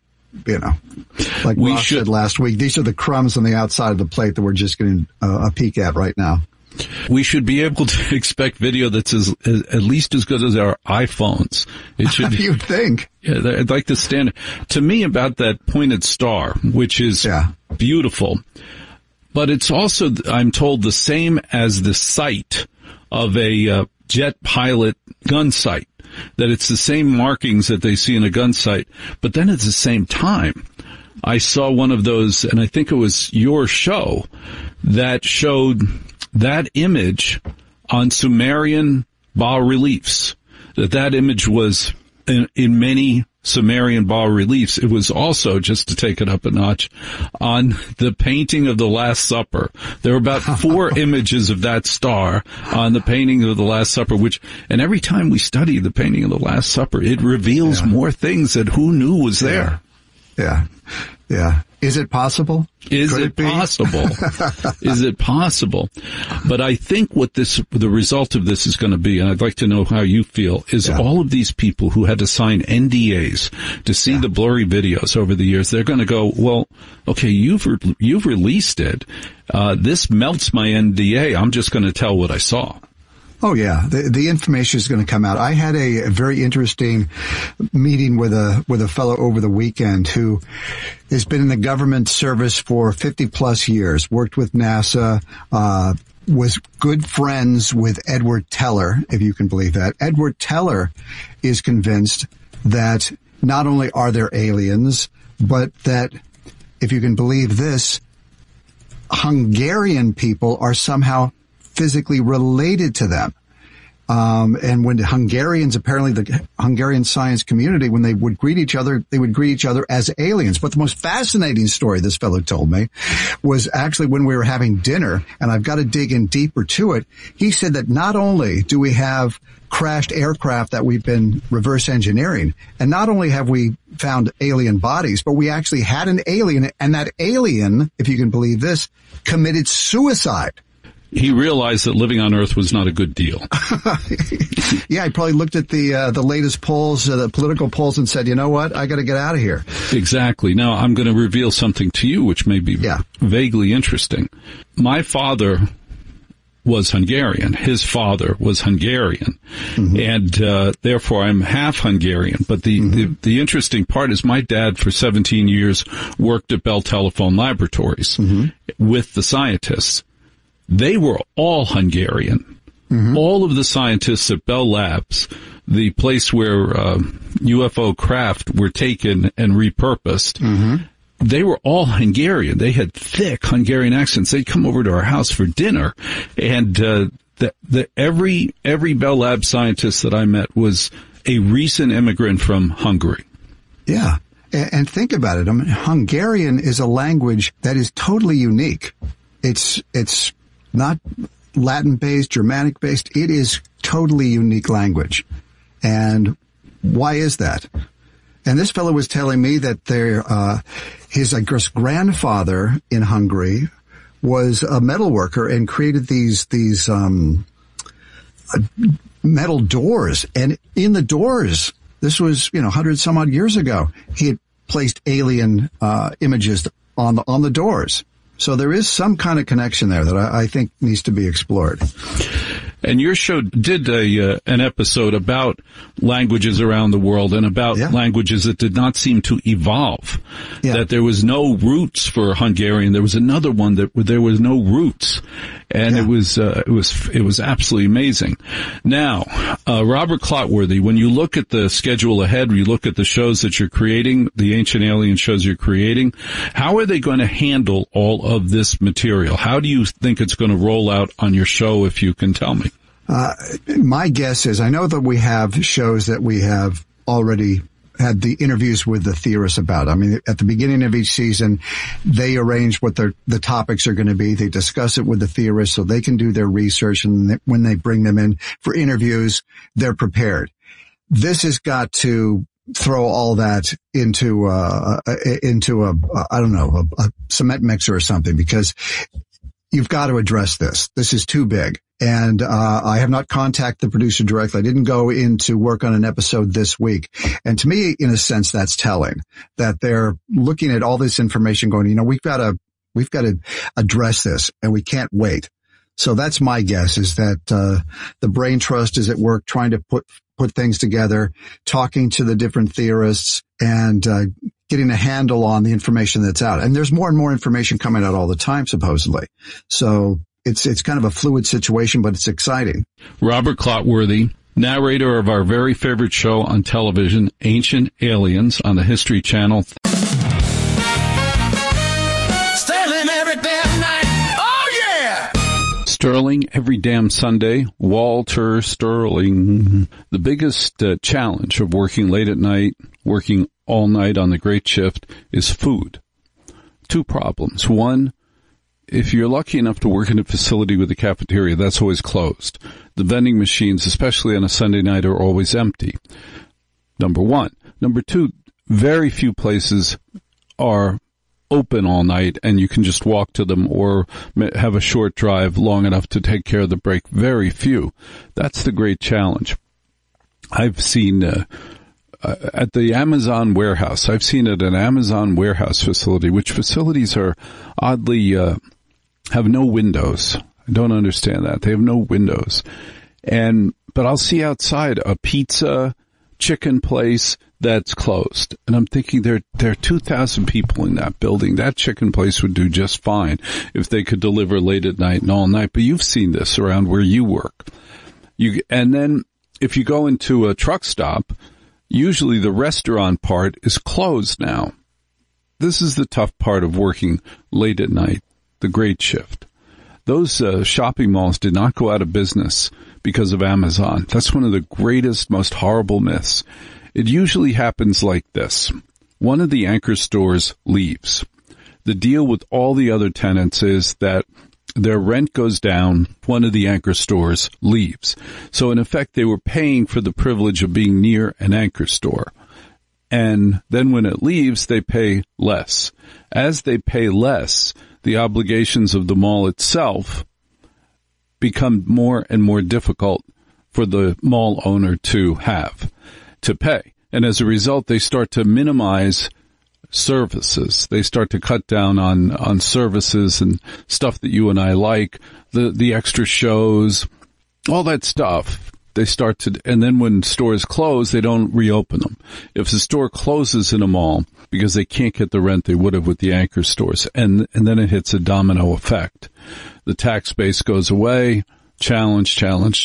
like Ross said last week, these are the crumbs on the outside of the plate that we're just getting a peek at right now. We should be able to expect video that's at least as good as our iPhones. It should be. You'd think. Yeah, I'd like the standard. To me, about that pointed star, which is beautiful, but it's also, I'm told, the same as the sight of a jet pilot gun sight. that it's the same markings that they see in a gun sight. But then at the same time, I saw one of those, and I think it was your show, that showed that image on Sumerian bas-reliefs. That image was in many Sumerian bas-reliefs. It was also, just to take it up a notch, on the painting of the Last Supper. There were about 4 images of that star on the painting of the Last Supper, and every time we study the painting of the Last Supper, it reveals more things that who knew was there. Yeah. Is it possible? Is it possible? Is it possible? But I think what the result of this is going to be, and I'd like to know how you feel, is all of these people who had to sign NDAs to see the blurry videos over the years, they're going to go, well, okay, you've released it. This melts my NDA. I'm just going to tell what I saw. Oh, yeah. The information is going to come out. I had a very interesting meeting with a fellow over the weekend who has been in the government service for 50 plus years, worked with NASA, was good friends with Edward Teller, if you can believe that. Edward Teller is convinced that not only are there aliens, but that, if you can believe this, Hungarian people are somehow physically related to them. And when the Hungarians, apparently the Hungarian science community, when they would greet each other, they would greet each other as aliens. But the most fascinating story this fellow told me was actually when we were having dinner, and I've got to dig in deeper to it. He said that not only do we have crashed aircraft that we've been reverse engineering, and not only have we found alien bodies, but we actually had an alien, and that alien, if you can believe this, committed suicide. He realized that living on Earth was not a good deal. Yeah, he probably looked at the latest polls, the political polls, and said, you know what, I got to get out of here. Exactly. Now, I'm going to reveal something to you which may be vaguely interesting. My father was Hungarian. His father was Hungarian. Mm-hmm. And therefore I'm half Hungarian. But the interesting part is my dad for 17 years worked at Bell Telephone Laboratories with the scientists. They were all Hungarian. All of the scientists at Bell Labs, the place where UFO craft were taken and repurposed, they were all Hungarian. They had thick Hungarian accents. They'd come over to our house for dinner, and every Bell Lab scientist that I met was a recent immigrant from Hungary. Yeah. And think about it. I mean, Hungarian is a language that is totally unique. It's not Latin-based, Germanic-based. It is totally unique language. And why is that? And this fellow was telling me that his, I guess, grandfather in Hungary was a metal worker and created these metal doors. And in the doors, this was, 100 some odd years ago, he had placed alien images on the doors. So there is some kind of connection there that I think needs to be explored. And your show did an episode about languages around the world and about languages that did not seem to evolve. That there was no roots for Hungarian. There was another one that there was no roots, and it was absolutely amazing. Now, Robert Clotworthy, when you look at the schedule ahead, you look at the shows that you're creating, the Ancient Alien shows you're creating, how are they going to handle all of this material? How do you think it's going to roll out on your show, if you can tell me? My guess is, I know that we have shows that we have already had the interviews with the theorists about. I mean, at the beginning of each season, they arrange what the topics are going to be. They discuss it with the theorists so they can do their research, and when they bring them in for interviews, they're prepared. This has got to throw all that into a cement mixer or something, because you've got to address this. This is too big. And I have not contacted the producer directly. I didn't go in to work on an episode this week. And to me, in a sense, that's telling that they're looking at all this information going, we've got to address this, and we can't wait. So that's my guess, is that the Brain Trust is at work trying to put things together, talking to the different theorists, and getting a handle on the information that's out. And there's more and more information coming out all the time, supposedly. So it's kind of a fluid situation, but it's exciting. Robert Clotworthy, narrator of our very favorite show on television, Ancient Aliens, on the History Channel. Sterling every damn night. Oh, yeah! Sterling every damn Sunday. Walter Sterling. The biggest challenge of working late at night, working all night on the great shift, is food. Two problems. One, if you're lucky enough to work in a facility with a cafeteria, that's always closed. The vending machines, especially on a Sunday night, are always empty. Number one. Number two, very few places are open all night and you can just walk to them or have a short drive long enough to take care of the break. Very few. That's the great challenge. I've seen at the Amazon warehouse, I've seen at an Amazon warehouse facility, which facilities are oddly have no windows. I don't understand that. They have no windows. But I'll see outside a pizza, chicken place that's closed. And I'm thinking there are 2,000 people in that building. That chicken place would do just fine if they could deliver late at night and all night. But you've seen this around where you work. And then if you go into a truck stop, usually the restaurant part is closed now. This is the tough part of working late at night, the great shift. Those shopping malls did not go out of business because of Amazon. That's one of the greatest, most horrible myths. It usually happens like this. One of the anchor stores leaves. The deal with all the other tenants is that their rent goes down, one of the anchor stores leaves. So in effect, they were paying for the privilege of being near an anchor store. And then when it leaves, they pay less. As they pay less, the obligations of the mall itself become more and more difficult for the mall owner to pay. And as a result, they start to minimize services. They start to cut down on services and stuff that you and I like, the extra shows, all that stuff. They start to, and then when stores close, they don't reopen them. If the store closes in a mall because they can't get the rent they would have with the anchor stores, and then it hits a domino effect. The tax base goes away. Challenge.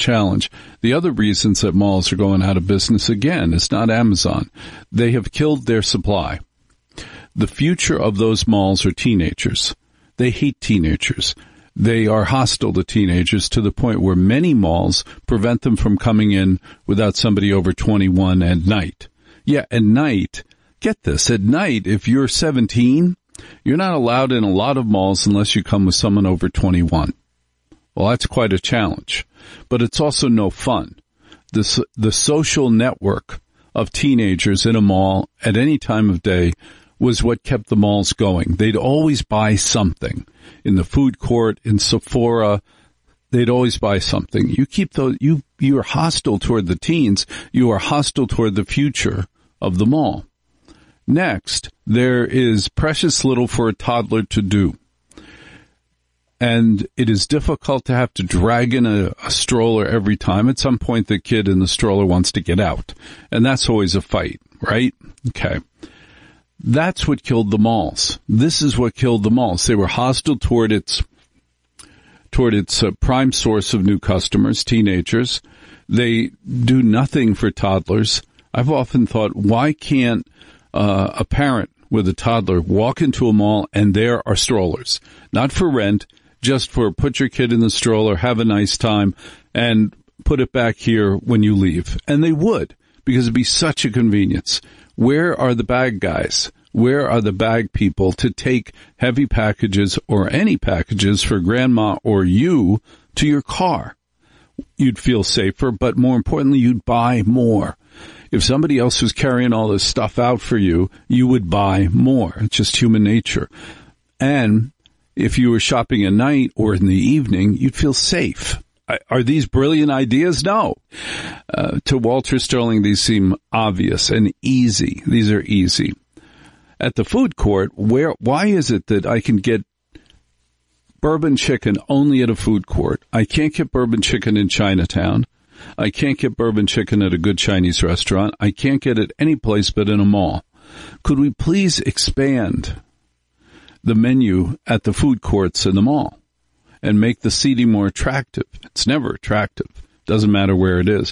The other reasons that malls are going out of business, again, is not Amazon. They have killed their supply. The future of those malls are teenagers. They hate teenagers. They are hostile to teenagers to the point where many malls prevent them from coming in without somebody over 21 at night. Yeah, at night. Get this. At night, if you're 17, you're not allowed in a lot of malls unless you come with someone over 21. Well, that's quite a challenge. But it's also no fun. The social network of teenagers in a mall at any time of day was what kept the malls going. They'd always buy something. In the food court, in Sephora, they'd always buy something. You keep those, you are hostile toward the teens. You are hostile toward the future of the mall. Next, there is precious little for a toddler to do. And it is difficult to have to drag in a stroller every time. At some point, the kid in the stroller wants to get out. And that's always a fight, right? Okay. That's what killed the malls. This is what killed the malls. They were hostile toward its prime source of new customers, teenagers. They do nothing for toddlers. I've often thought, why can't a parent with a toddler walk into a mall and there are strollers? Not for rent, just for put your kid in the stroller, have a nice time, and put it back here when you leave. And they would, because it'd be such a convenience. Where are the bag guys? Where are the bag people to take heavy packages or any packages for grandma or you to your car? You'd feel safer, but more importantly, you'd buy more. If somebody else was carrying all this stuff out for you, you would buy more. It's just human nature. And if you were shopping at night or in the evening, you'd feel safe. Are these brilliant ideas? No. To Walter Sterling, these seem obvious and easy. These are easy. At the food court, why is it that I can get bourbon chicken only at a food court? I can't get bourbon chicken in Chinatown. I can't get bourbon chicken at a good Chinese restaurant. I can't get it any place but in a mall. Could we please expand the menu at the food courts in the mall and make the seating more attractive? It's never attractive. Doesn't matter where it is.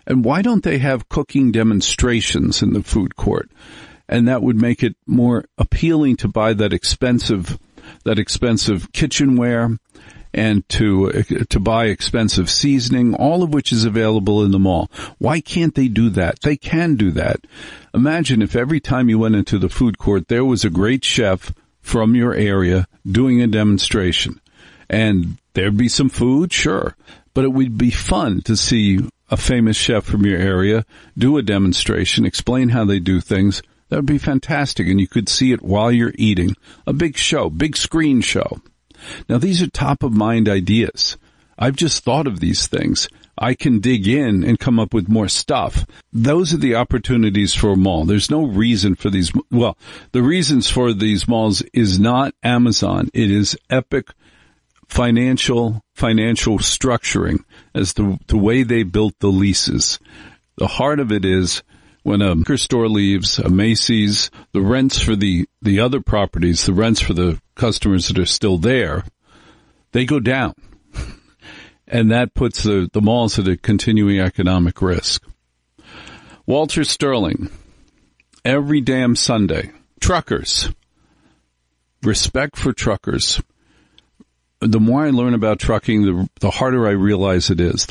And why don't they have cooking demonstrations in the food court? And that would make it more appealing to buy that expensive kitchenware and to buy expensive seasoning, all of which is available in the mall. Why can't they do that? They can do that. Imagine if every time you went into the food court, there was a great chef from your area doing a demonstration. And there'd be some food, sure, but it would be fun to see a famous chef from your area do a demonstration, explain how they do things. That would be fantastic, and you could see it while you're eating. A big show, big screen show. Now, these are top-of-mind ideas. I've just thought of these things. I can dig in and come up with more stuff. Those are the opportunities for a mall. There's no reason for these. Well, the reasons for these malls is not Amazon. It is epic financial structuring as the way they built the leases. The heart of it is when a liquor store leaves, a Macy's, the rents for the other properties, the rents for the customers that are still there, they go down. And that puts the malls at a continuing economic risk. Walter Sterling, every damn Sunday. Truckers. Respect for truckers. The more I learn about trucking, the harder I realize it is.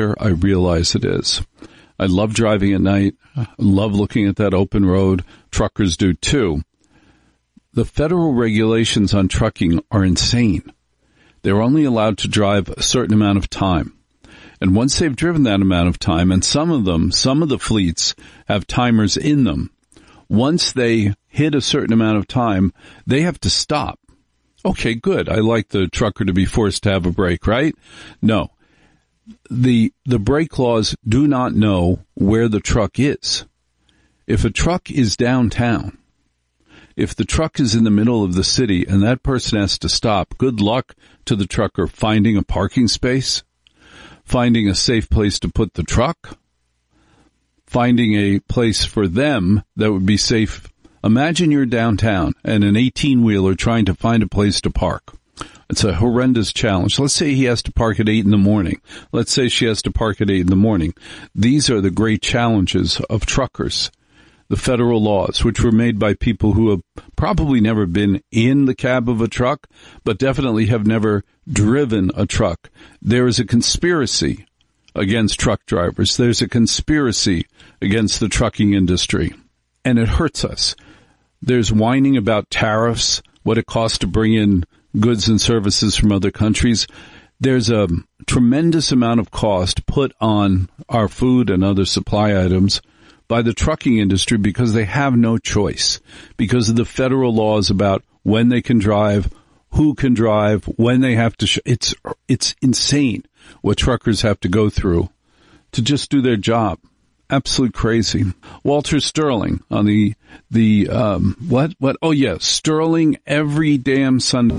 I love driving at night. I love looking at that open road. Truckers do too. The federal regulations on trucking are insane. They're only allowed to drive a certain amount of time. And once they've driven that amount of time, and some of the fleets have timers in them, once they hit a certain amount of time, they have to stop. Okay, good. I like the trucker to be forced to have a break, right? No. The brake laws do not know where the truck is. If a truck is downtown, if the truck is in the middle of the city and that person has to stop, good luck to the trucker finding a parking space, finding a safe place to put the truck, finding a place for them that would be safe. Imagine you're downtown and an 18-wheeler trying to find a place to park. It's a horrendous challenge. Let's say he has to park at 8 in the morning. Let's say she has to park at 8 in the morning. These are the great challenges of truckers. The federal laws, which were made by people who have probably never been in the cab of a truck, but definitely have never driven a truck. There is a conspiracy against truck drivers. There's a conspiracy against the trucking industry, and it hurts us. There's whining about tariffs, what it costs to bring in goods and services from other countries. There's a tremendous amount of cost put on our food and other supply items by the trucking industry because they have no choice, because of the federal laws about when they can drive, who can drive, when they have to. It's insane what truckers have to go through to just do their job. Absolute crazy. Walter Sterling on what? Oh yeah, Sterling every damn Sunday.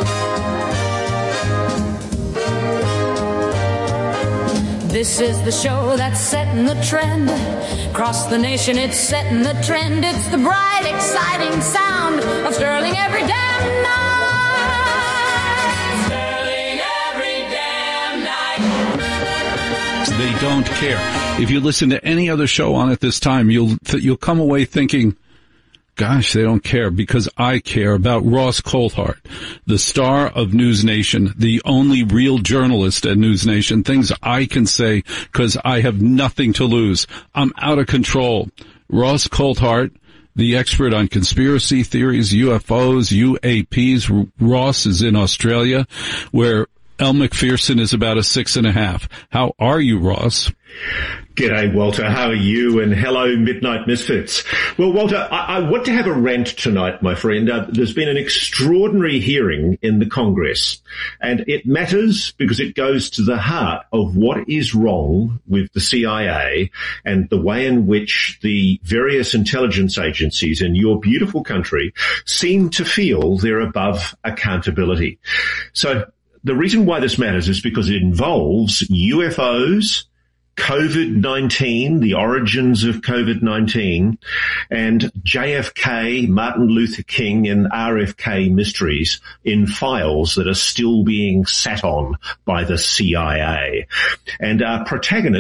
This is the show that's setting the trend. Across the nation, it's setting the trend. It's the bright, exciting sound of Sterling every damn night. Sterling every damn night. They don't care. If you listen to any other show on at this time, you'll come away thinking, gosh, they don't care, because I care about Ross Coulthart, the star of News Nation, the only real journalist at News Nation, things I can say because I have nothing to lose. I'm out of control. Ross Coulthart, the expert on conspiracy theories, UFOs, UAPs. Ross is in Australia, where Elle Macpherson is about a 6.5. How are you, Ross? G'day, Walter. How are you? And hello, Midnight Misfits. Well, Walter, I want to have a rant tonight, my friend. There's been an extraordinary hearing in the Congress, and it matters because it goes to the heart of what is wrong with the CIA and the way in which the various intelligence agencies in your beautiful country seem to feel they're above accountability. So the reason why this matters is because it involves UFOs, COVID-19, the origins of COVID-19, and JFK, Martin Luther King, and RFK mysteries in files that are still being sat on by the CIA. And our protagonist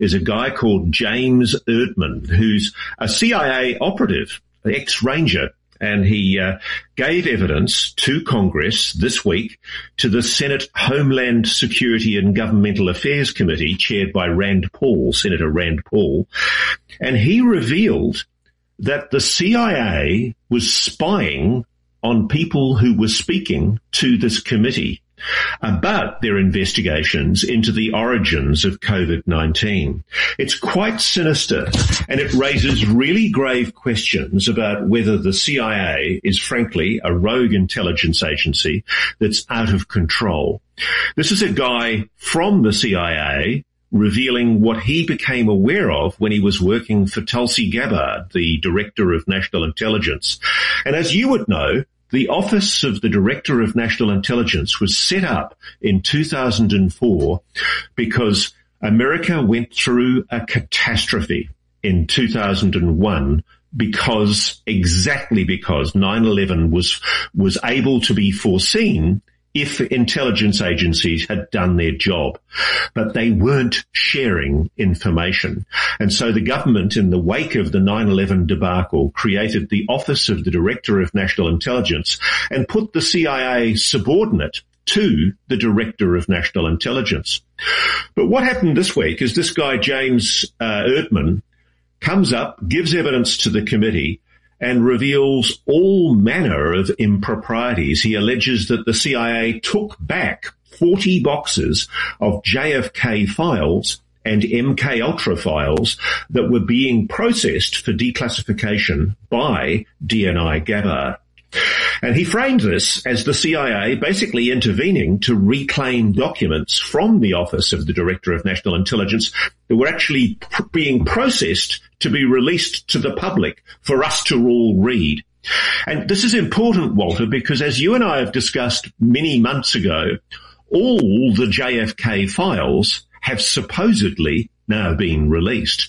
is a guy called James Erdman, who's a CIA operative, ex-Ranger, and he gave evidence to Congress this week to the Senate Homeland Security and Governmental Affairs Committee, chaired by Senator Rand Paul, and he revealed that the CIA was spying on people who were speaking to this committee about their investigations into the origins of COVID-19. It's quite sinister, and it raises really grave questions about whether the CIA is frankly a rogue intelligence agency that's out of control. This is a guy from the CIA revealing what he became aware of when he was working for Tulsi Gabbard, the Director of National Intelligence. And as you would know, the Office of the Director of National Intelligence was set up in 2004 because America went through a catastrophe in 2001 because 9/11 was able to be foreseen if intelligence agencies had done their job, but they weren't sharing information. And so the government, in the wake of the 9/11 debacle, created the Office of the Director of National Intelligence and put the CIA subordinate to the Director of National Intelligence. But what happened this week is this guy, James Erdman, comes up, gives evidence to the committee, and reveals all manner of improprieties. He alleges that the CIA took back 40 boxes of JFK files and MK Ultra files that were being processed for declassification by DNI Gabbard. And he framed this as the CIA basically intervening to reclaim documents from the Office of the Director of National Intelligence that were actually being processed to be released to the public for us to all read. And this is important, Walter, because as you and I have discussed many months ago, all the JFK files have supposedly now been released.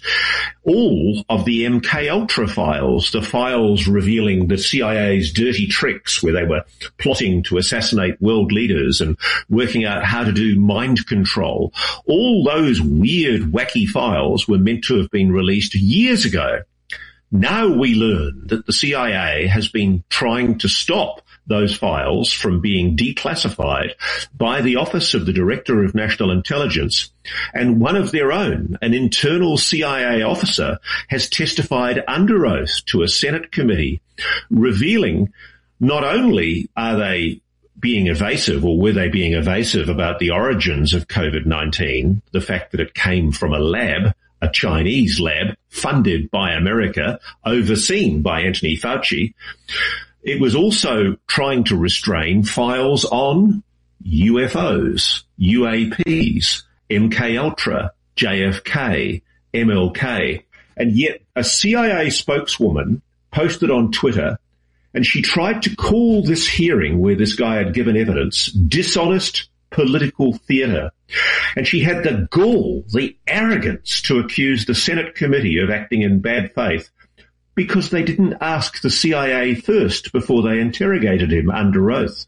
All of the MK Ultra files, the files revealing the CIA's dirty tricks where they were plotting to assassinate world leaders and working out how to do mind control, all those weird, wacky files were meant to have been released years ago. Now we learn that the CIA has been trying to stop those files from being declassified by the Office of the Director of National Intelligence, and one of their own, an internal CIA officer, has testified under oath to a Senate committee, revealing not only are they being evasive, or were they being evasive about the origins of COVID-19, the fact that it came from a lab, a Chinese lab funded by America, overseen by Anthony Fauci. It was also trying to restrain files on UFOs, UAPs, MK Ultra, JFK, MLK. And yet a CIA spokeswoman posted on Twitter, and she tried to call this hearing where this guy had given evidence dishonest political theatre. And she had the gall, the arrogance to accuse the Senate committee of acting in bad faith because they didn't ask the CIA first before they interrogated him under oath.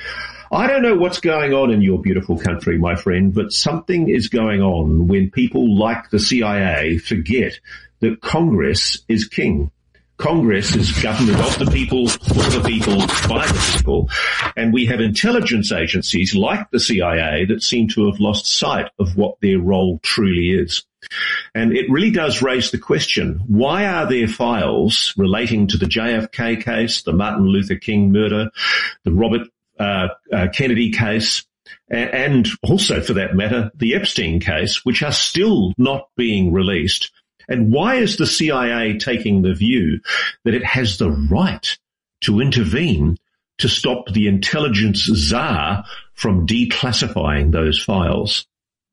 I don't know what's going on in your beautiful country, my friend, but something is going on when people like the CIA forget that Congress is king. Congress is government of the people, for the people, by the people, and we have intelligence agencies like the CIA that seem to have lost sight of what their role truly is. And it really does raise the question, why are there files relating to the JFK case, the Martin Luther King murder, the Robert Kennedy case, and also, for that matter, the Epstein case, which are still not being released? And why is the CIA taking the view that it has the right to intervene to stop the intelligence czar from declassifying those files?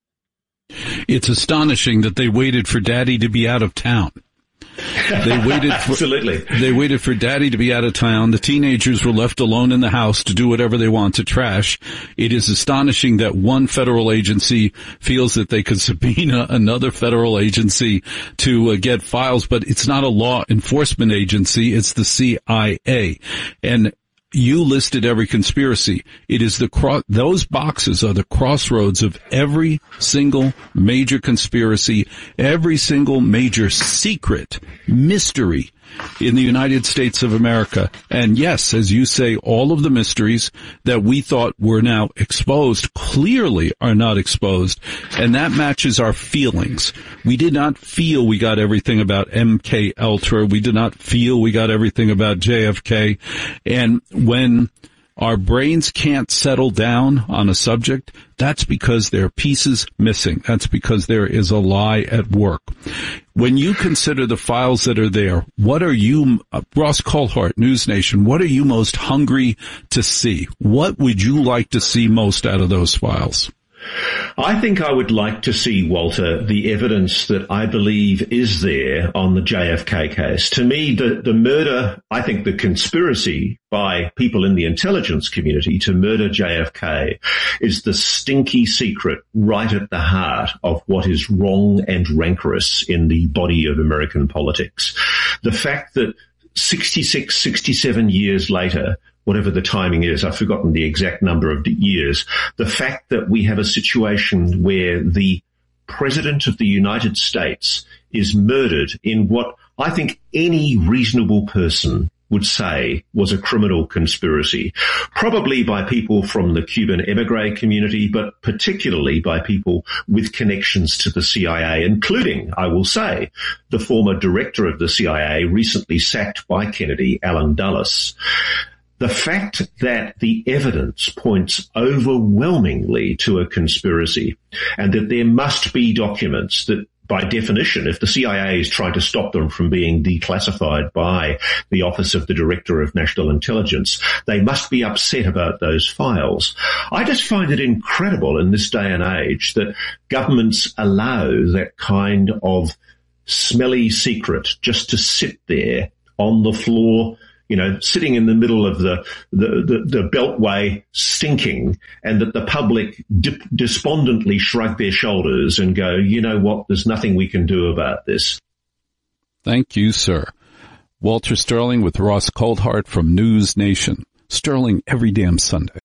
It's astonishing that they waited for Daddy to be out of town. They waited for, absolutely. They waited for Daddy to be out of town. The teenagers were left alone in the house to do whatever they want to trash. It is astonishing that one federal agency feels that they could subpoena another federal agency to get files, but it's not a law enforcement agency. It's the CIA. And you listed every conspiracy. It is those boxes are the crossroads of every single major conspiracy, every single major secret, mystery in the United States of America. And yes, as you say, all of the mysteries that we thought were now exposed clearly are not exposed. And that matches our feelings. We did not feel we got everything about MK Ultra. We did not feel we got everything about JFK. And when our brains can't settle down on a subject, that's because there are pieces missing. That's because there is a lie at work. When you consider the files that are there, what are you, Ross Coulthart, News Nation, what are you most hungry to see? What would you like to see most out of those files? I think I would like to see, Walter, the evidence that I believe is there on the JFK case. To me, the murder, I think the conspiracy by people in the intelligence community to murder JFK is the stinky secret right at the heart of what is wrong and rancorous in the body of American politics. The fact that 66, 67 years later, whatever the timing is, I've forgotten the exact number of years, the fact that we have a situation where the President of the United States is murdered in what I think any reasonable person would say was a criminal conspiracy, probably by people from the Cuban emigre community, but particularly by people with connections to the CIA, including, I will say, the former director of the CIA, recently sacked by Kennedy, Alan Dulles. The fact that the evidence points overwhelmingly to a conspiracy and that there must be documents that, by definition, if the CIA is trying to stop them from being declassified by the Office of the Director of National Intelligence, they must be upset about those files. I just find it incredible in this day and age that governments allow that kind of smelly secret just to sit there on the floor, you know, sitting in the middle of the beltway stinking, and that the public despondently shrug their shoulders and go, you know what, there's nothing we can do about this. Thank you, sir. Walter Sterling with Ross Coulthart from News Nation. Sterling every damn Sunday.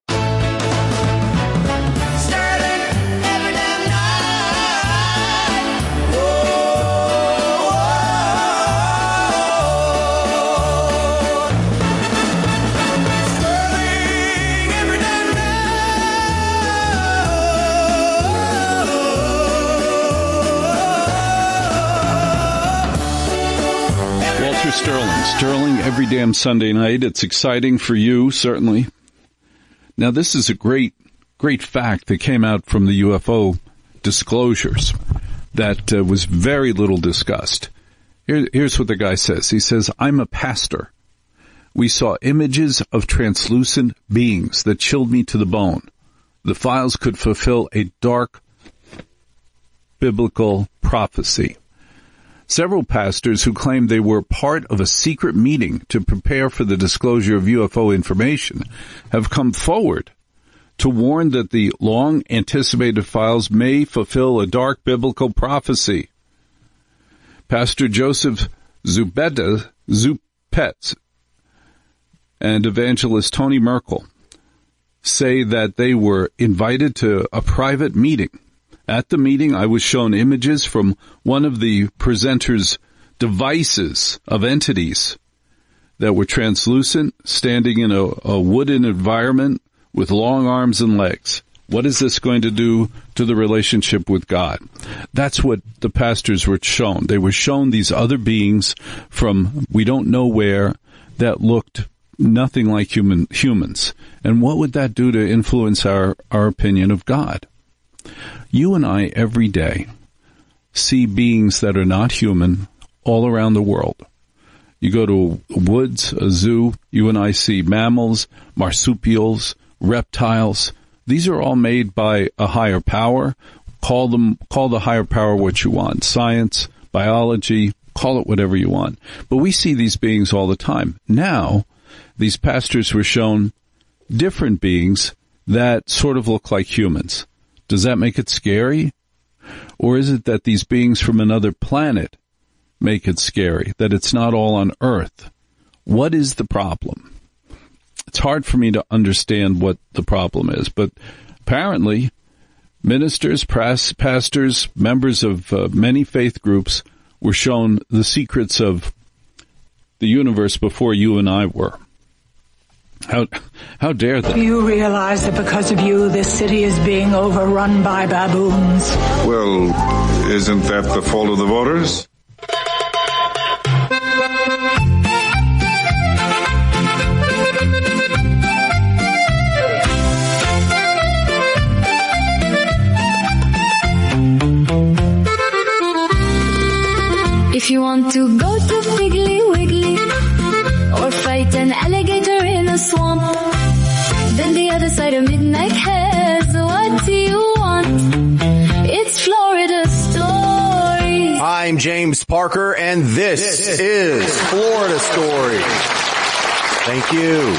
Sterling every damn Sunday night. It's exciting for you, certainly. Now, this is a great fact that came out from the UFO disclosures that was very little discussed. Here's what the guy says. He says, I'm a pastor. We saw images of translucent beings that chilled me to the bone. The files could fulfill a dark biblical prophecy. Several pastors who claimed they were part of a secret meeting to prepare for the disclosure of UFO information have come forward to warn that the long-anticipated files may fulfill a dark biblical prophecy. Pastor Joseph Zupetz and evangelist Tony Merkel say that they were invited to a private meeting. At the meeting, I was shown images from one of the presenter's devices of entities that were translucent, standing in a wooden environment with long arms and legs. What is this going to do to the relationship with God? That's what the pastors were shown. They were shown these other beings from we don't know where that looked nothing like humans. And what would that do to influence our opinion of God? You and I every day see beings that are not human all around the world. You go to woods, a zoo, you and I see mammals, marsupials, reptiles. These are all made by a higher power. Call the higher power what you want. Science, biology, call it whatever you want. But we see these beings all the time. Now, these pastors were shown different beings that sort of look like humans. Does that make it scary? Or is it that these beings from another planet make it scary, that it's not all on Earth? What is the problem? It's hard for me to understand what the problem is. But apparently, ministers, pastors, members of many faith groups were shown the secrets of the universe before you and I were. How dare they? Do you realize that because of you, this city is being overrun by baboons? Well, isn't that the fault of the voters? If you want to go to Piggly Wiggly or fight an alligator in a swamp, then the other side of midnight has what you want. It's Florida Story. I'm James Parker, and this is Florida Story. Thank you.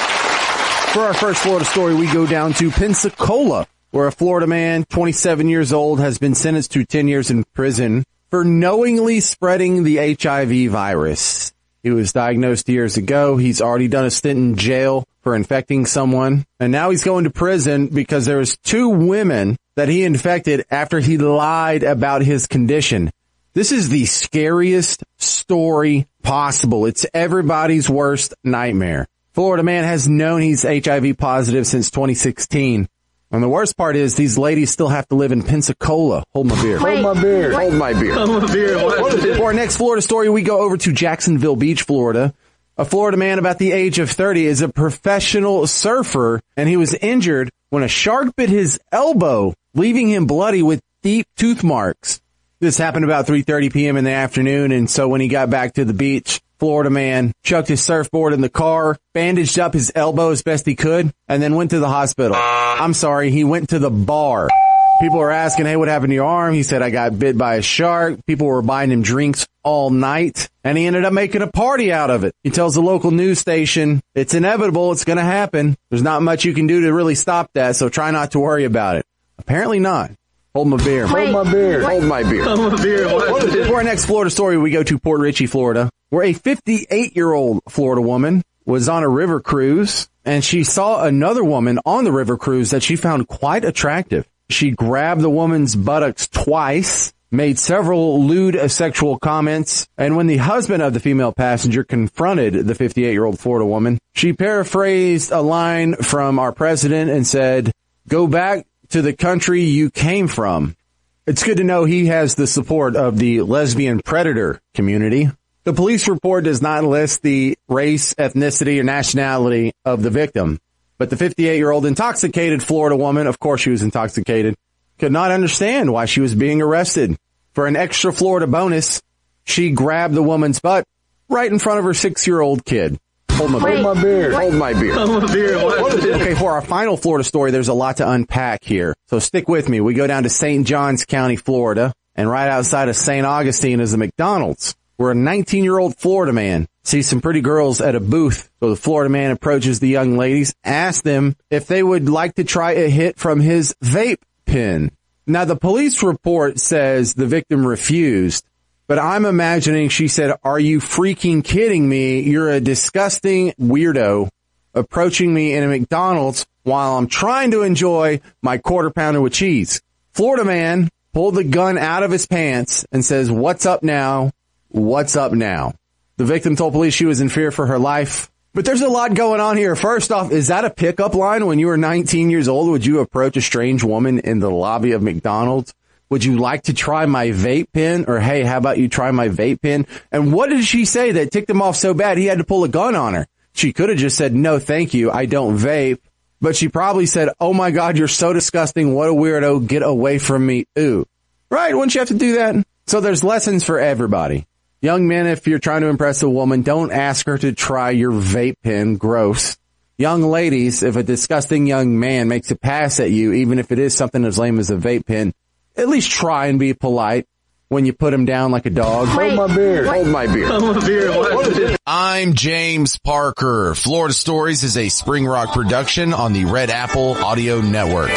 For our first Florida story, we go down to Pensacola, where a Florida man, 27 years old, has been sentenced to 10 years in prison for knowingly spreading the HIV virus. He was diagnosed years ago. He's already done a stint in jail for infecting someone. And now he's going to prison because there was 2 women that he infected after he lied about his condition. This is the scariest story possible. It's everybody's worst nightmare. Florida man has known he's HIV positive since 2016. And the worst part is these ladies still have to live in Pensacola. Hold my beer. Hold my beer. Hold my beer. Hold my beer. For our next Florida story, we go over to Jacksonville Beach, Florida. A Florida man about the age of 30 is a professional surfer, and he was injured when a shark bit his elbow, leaving him bloody with deep tooth marks. This happened about 3:30 p.m. in the afternoon, and so when he got back to the beach, Florida man chucked his surfboard in the car, bandaged up his elbow as best he could, and then went to the hospital. I'm sorry, he went to the bar. People were asking, hey, what happened to your arm? He said, I got bit by a shark. People were buying him drinks all night, and he ended up making a party out of it. He tells the local news station, it's inevitable, it's going to happen. There's not much you can do to really stop that, so try not to worry about it. Apparently not. Hold my beer. Hold my beer. Hold my beer. Hold my beer. For our next Florida story, we go to Port Richey, Florida, where a 58-year-old Florida woman was on a river cruise, and she saw another woman on the river cruise that she found quite attractive. She grabbed the woman's buttocks twice, made several lewd sexual comments, and when the husband of the female passenger confronted the 58-year-old Florida woman, she paraphrased a line from our president and said, "Go back to the country you came from." It's good to know he has the support of the lesbian predator community. The police report does not list the race, ethnicity, or nationality of the victim, but the 58-year-old intoxicated Florida woman, of course she was intoxicated, could not understand why she was being arrested. For an extra Florida bonus, she grabbed the woman's butt right in front of her 6-year-old kid. Hold my beer. Hold my beer. Hold my beer. Hold my beer. Okay, for our final Florida story, there's a lot to unpack here. So stick with me. We go down to St. Johns County, Florida, and right outside of St. Augustine is a McDonald's, where a 19-year-old Florida man sees some pretty girls at a booth. So the Florida man approaches the young ladies, asks them if they would like to try a hit from his vape pen. Now, the police report says the victim refused, but I'm imagining she said, "Are you freaking kidding me? You're a disgusting weirdo approaching me in a McDonald's while I'm trying to enjoy my quarter pounder with cheese." Florida man pulled the gun out of his pants and says, "What's up now? What's up now?" The victim told police she was in fear for her life. But there's a lot going on here. First off, is that a pickup line when you were 19 years old? Would you approach a strange woman in the lobby of McDonald's? Would you like to try my vape pen? Or, hey, how about you try my vape pen? And what did she say that ticked him off so bad he had to pull a gun on her? She could have just said, "No, thank you, I don't vape." But she probably said, "Oh my God, you're so disgusting. What a weirdo. Get away from me. Ooh." Right? Wouldn't you have to do that? So there's lessons for everybody. Young men, if you're trying to impress a woman, don't ask her to try your vape pen. Gross. Young ladies, if a disgusting young man makes a pass at you, even if it is something as lame as a vape pen, at least try and be polite when you put him down like a dog. Hold my beer. Hold my beer. Hold my beer. I'm James Parker. Florida Stories is a Spring Rock production on the Red Apple Audio Network.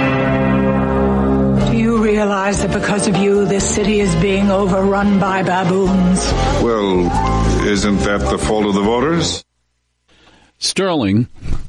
Do you realize that because of you, this city is being overrun by baboons? Well, isn't that the fault of the voters? Sterling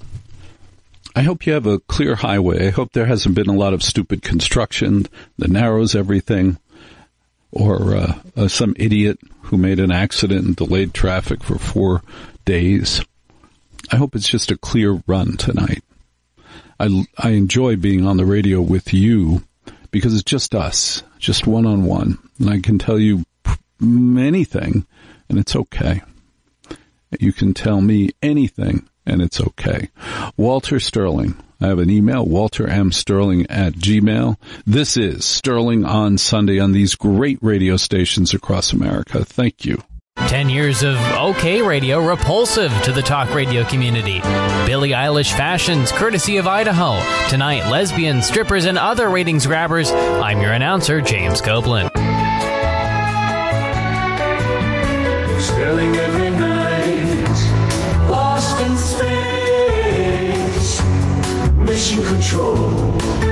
I hope you have a clear highway. I hope there hasn't been a lot of stupid construction that narrows everything, or some idiot who made an accident and delayed traffic for 4 days. I hope it's just a clear run tonight. I enjoy being on the radio with you because it's just us, just one-on-one. And I can tell you anything, and it's okay. You can tell me anything, and it's okay. Walter Sterling. I have an email, waltermsterling@gmail. This is Sterling on Sunday on these great radio stations across America. Thank you. 10 years of OK Radio, repulsive to the talk radio community. Billie Eilish fashions, courtesy of Idaho. Tonight, lesbians, strippers, and other ratings grabbers. I'm your announcer, James Copeland. Sterling every night, lost in space, mission control,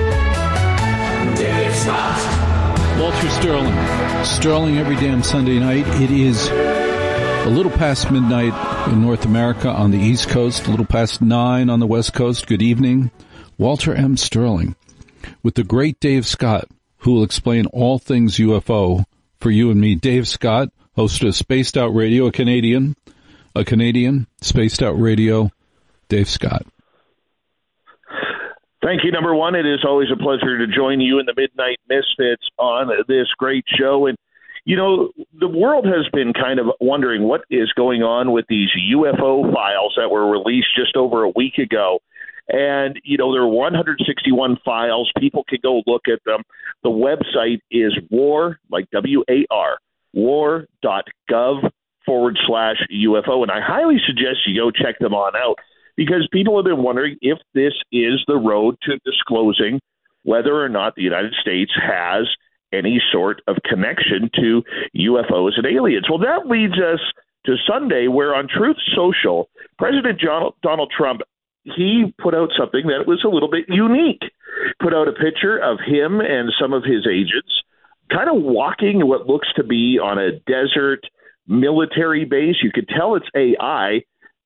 Dave Scott. Walter Sterling. Sterling every damn Sunday night. It is a little past midnight in North America on the East Coast, a little past 9 on the West Coast. Good evening. Walter M. Sterling with the great Dave Scott, who will explain all things UFO for you and me. Dave Scott, host of Spaced Out Radio, a Canadian, Spaced Out Radio. Dave Scott. Thank you, number one. It is always a pleasure to join you in the Midnight Misfits on this great show. And, you know, the world has been kind of wondering what is going on with these UFO files that were released just over a week ago. And, you know, there are 161 files. People can go look at them. The website is war, like W-A-R, war.gov/UFO. And I highly suggest you go check them on out, because people have been wondering if this is the road to disclosing whether or not the United States has any sort of connection to UFOs and aliens. Well, that leads us to Sunday, where on Truth Social, President Donald Trump, he put out something that was a little bit unique. Put out a picture of him and some of his agents kind of walking what looks to be on a desert military base. You could tell it's AI.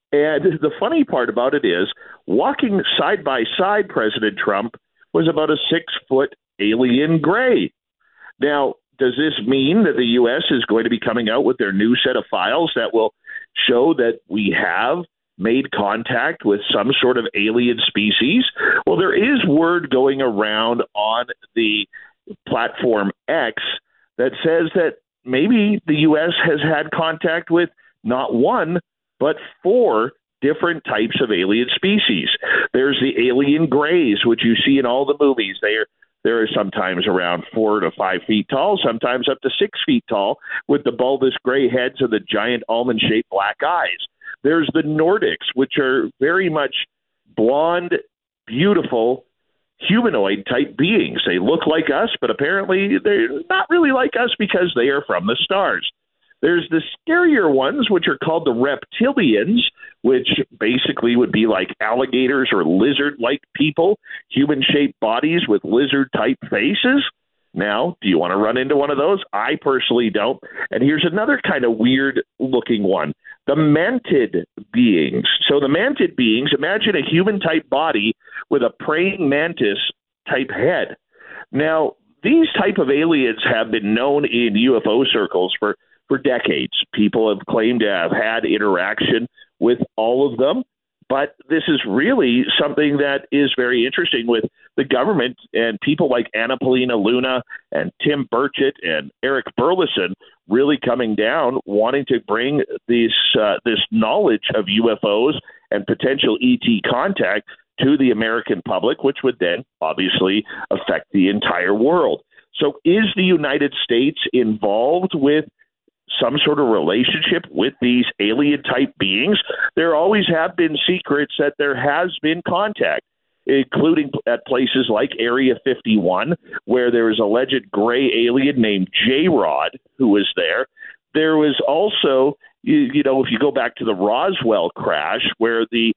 And the funny part about it is, walking side by side, President Trump was about a 6-foot alien gray. Now, does this mean that the U.S. is going to be coming out with their new set of files that will show that we have made contact with some sort of alien species? Well, there is word going around on the platform X that says that maybe the U.S. has had contact with not one, but 4 different types of alien species. There's the alien grays, which you see in all the movies. They're sometimes around 4 to 5 feet tall, sometimes up to 6 feet tall, with the bulbous gray heads and the giant almond-shaped black eyes. There's the Nordics, which are very much blonde, beautiful, humanoid-type beings. They look like us, but apparently they're not really like us because they are from the stars. There's the scarier ones, which are called the reptilians, which basically would be like alligators or lizard-like people, human-shaped bodies with lizard-type faces. Now, do you want to run into one of those? I personally don't. And here's another kind of weird-looking one, the mantid beings. So the mantid beings, imagine a human-type body with a praying mantis-type head. Now, these type of aliens have been known in UFO circles for decades. People have claimed to have had interaction with all of them, but this is really something that is very interesting with the government and people like Anna Paulina Luna and Tim Burchett and Eric Burleson really coming down, wanting to bring this knowledge of UFOs and potential ET contact to the American public, which would then obviously affect the entire world. So is the United States involved with some sort of relationship with these alien-type beings? There always have been secrets that there has been contact, including at places like Area 51, where there was alleged gray alien named J-Rod who was there. There was also, you know, if you go back to the Roswell crash, where the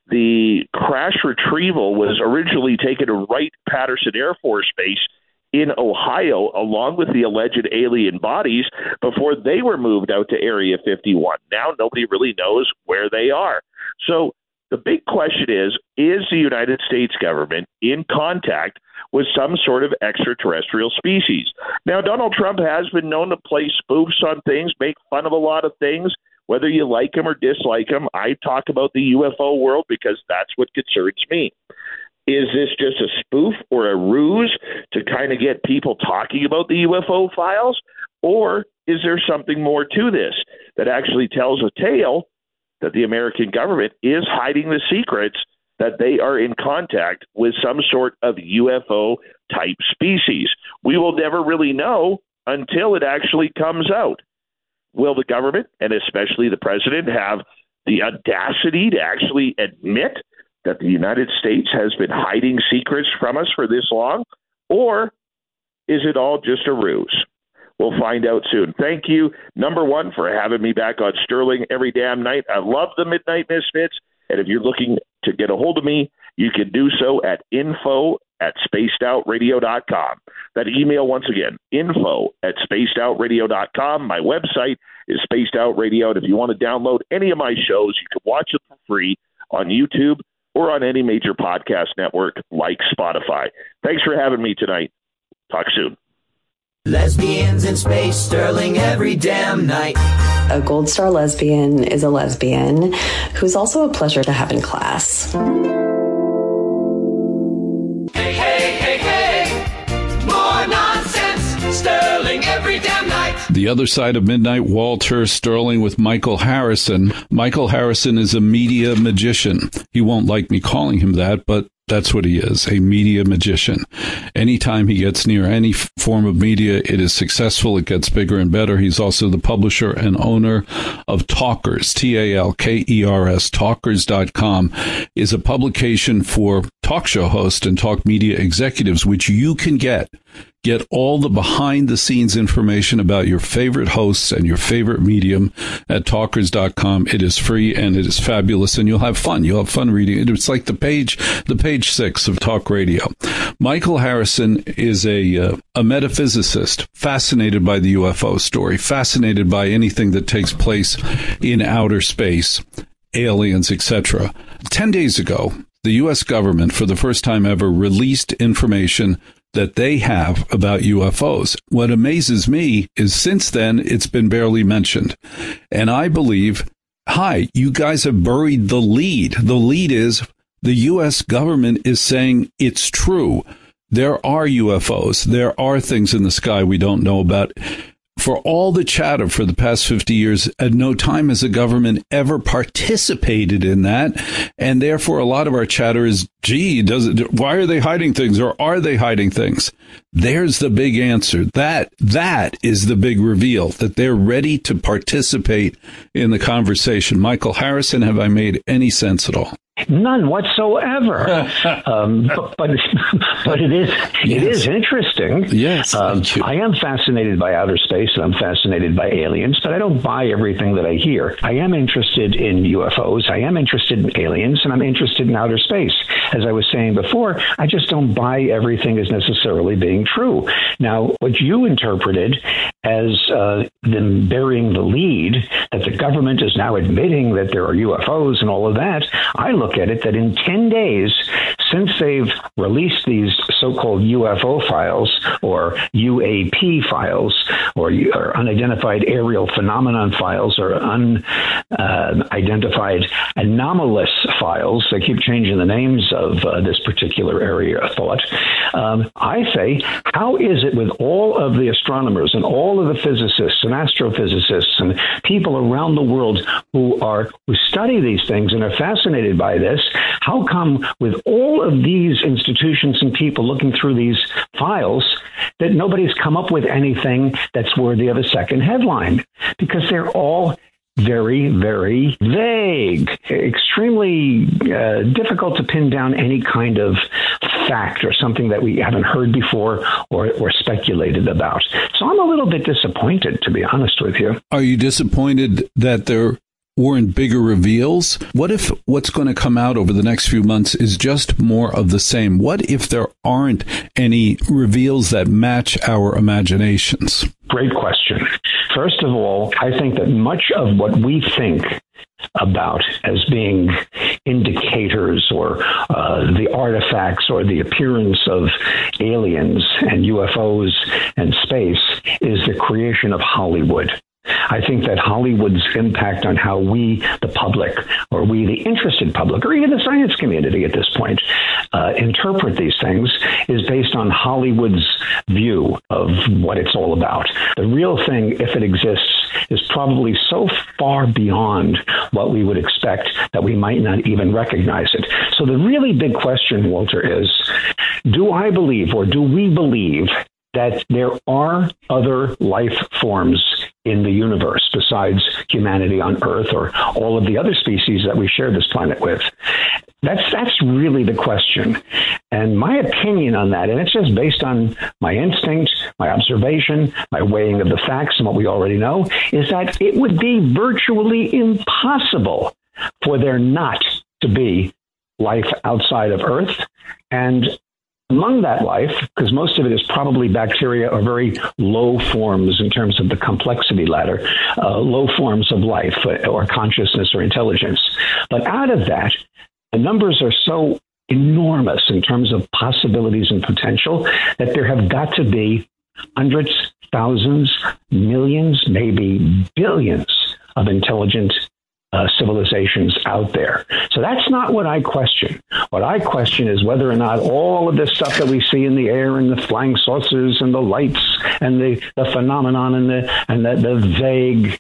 crash retrieval was originally taken to Wright-Patterson Air Force Base in Ohio, along with the alleged alien bodies, before they were moved out to Area 51. Now nobody really knows where they are. So The big question is the United States government in contact with some sort of extraterrestrial species? Now, Donald Trump has been known to play spoofs on things, make fun of a lot of things, whether you like him or dislike him. I talk about the UFO world because that's what concerns me. Is this just a spoof or a ruse to kind of get people talking about the UFO files? Or is there something more to this that actually tells a tale that the American government is hiding the secrets that they are in contact with some sort of UFO-type species? We will never really know until it actually comes out. Will the government, and especially the president, have the audacity to actually admit that the United States has been hiding secrets from us for this long? Or is it all just a ruse? We'll find out soon. Thank you, number one, for having me back on Sterling every damn night. I love the Midnight Misfits, and if you're looking to get a hold of me, you can do so at info@spacedoutradio.com. That email, once again, info@spacedoutradio.com. My website is Spaced Out Radio, and if you want to download any of my shows, you can watch them for free on YouTube or on any major podcast network like Spotify. Thanks for having me tonight. Talk soon. Lesbians in space, Sterling every damn night. A Gold Star lesbian is a lesbian who's also a pleasure to have in class. Hey, hey, hey, hey. More nonsense, Sterling every damn night. The Other Side of Midnight, Walter Sterling with Michael Harrison. Michael Harrison is a media magician. He won't like me calling him that, but that's what he is, a media magician. Anytime he gets near any form of media, it is successful. It gets bigger and better. He's also the publisher and owner of Talkers, Talkers. Talkers.com is a publication for talk show hosts and talk media executives, which you can get. Get all the behind-the-scenes information about your favorite hosts and your favorite medium at Talkers.com. It is free and it is fabulous, and you'll have fun. You'll have fun reading it. It's like the page 6 of Talk Radio. Michael Harrison is a metaphysicist, fascinated by the UFO story, fascinated by anything that takes place in outer space, aliens, etc. 10 days ago, the U.S. government, for the first time ever, released information that they have about UFOs. What amazes me is since then, it's been barely mentioned. And I believe, you guys have buried the lead. The lead is the U.S. government is saying it's true. There are UFOs. There are things in the sky we don't know about. For all the chatter for the past 50 years, at no time has the government ever participated in that. And therefore, a lot of our chatter is, why are they hiding things, or are they hiding things? There's the big answer. That is the big reveal, that they're ready to participate in the conversation. Michael Harrison, have I made any sense at all? None whatsoever. But it is interesting. Yes. I am fascinated by outer space and I'm fascinated by aliens, but I don't buy everything that I hear. I am interested in UFOs. I am interested in aliens, and I'm interested in outer space. As I was saying before, I just don't buy everything as necessarily being true. Now, what you interpreted as them burying the lead, that the government is now admitting that there are UFOs and all of that, I look at it that in 10 days, since they've released these so-called UFO files or UAP files or unidentified aerial phenomenon files or unidentified anomalous files, they keep changing the names of this particular area of thought, I say, how is it with all of the astronomers and all of the physicists and astrophysicists and people around the world who study these things and are fascinated by this, how come with all of these institutions and people looking through these files that nobody's come up with anything that's worthy of a second headline? Because they're all very, very vague, extremely difficult to pin down any kind of fact or something that we haven't heard before or speculated about. So I'm a little bit disappointed, to be honest with you. Are you disappointed that there weren't bigger reveals? What if what's going to come out over the next few months is just more of the same? What if there aren't any reveals that match our imaginations? Great question. First of all, I think that much of what we think about as being indicators or the artifacts or the appearance of aliens and UFOs and space is the creation of Hollywood. I think that Hollywood's impact on how we, the public, or we, the interested public, or even the science community at this point, interpret these things is based on Hollywood's view of what it's all about. The real thing, if it exists, is probably so far beyond what we would expect that we might not even recognize it. So the really big question, Walter, is, do I believe, or do we believe, that there are other life forms in the universe besides humanity on Earth or all of the other species that we share this planet with? That's really the question. And my opinion on that, and it's just based on my instinct, my observation, my weighing of the facts and what we already know, is that it would be virtually impossible for there not to be life outside of Earth. And among that life, because most of it is probably bacteria or very low forms in terms of the complexity ladder, low forms of life or consciousness or intelligence. But out of that, the numbers are so enormous in terms of possibilities and potential that there have got to be hundreds, thousands, millions, maybe billions of intelligent civilizations out there. So that's not what I question. What I question is whether or not all of this stuff that we see in the air and the flying saucers and the lights and the phenomenon and the vague,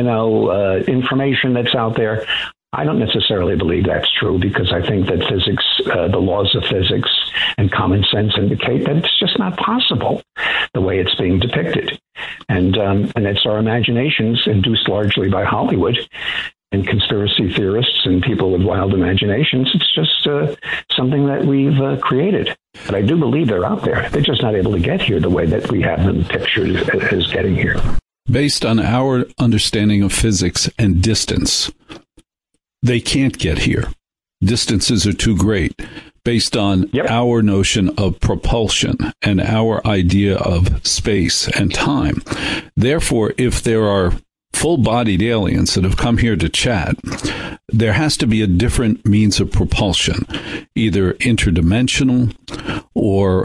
information that's out there, I don't necessarily believe that's true, because I think that physics, the laws of physics and common sense indicate that it's just not possible the way it's being depicted. And it's our imaginations, induced largely by Hollywood and conspiracy theorists and people with wild imaginations. It's just something that we've created. But I do believe they're out there. They're just not able to get here the way that we have them pictured as getting here. Based on our understanding of physics and distance, they can't get here. Distances are too great. Based on our notion of propulsion and our idea of space and time. Therefore, if there are full-bodied aliens that have come here to chat, there has to be a different means of propulsion, either interdimensional or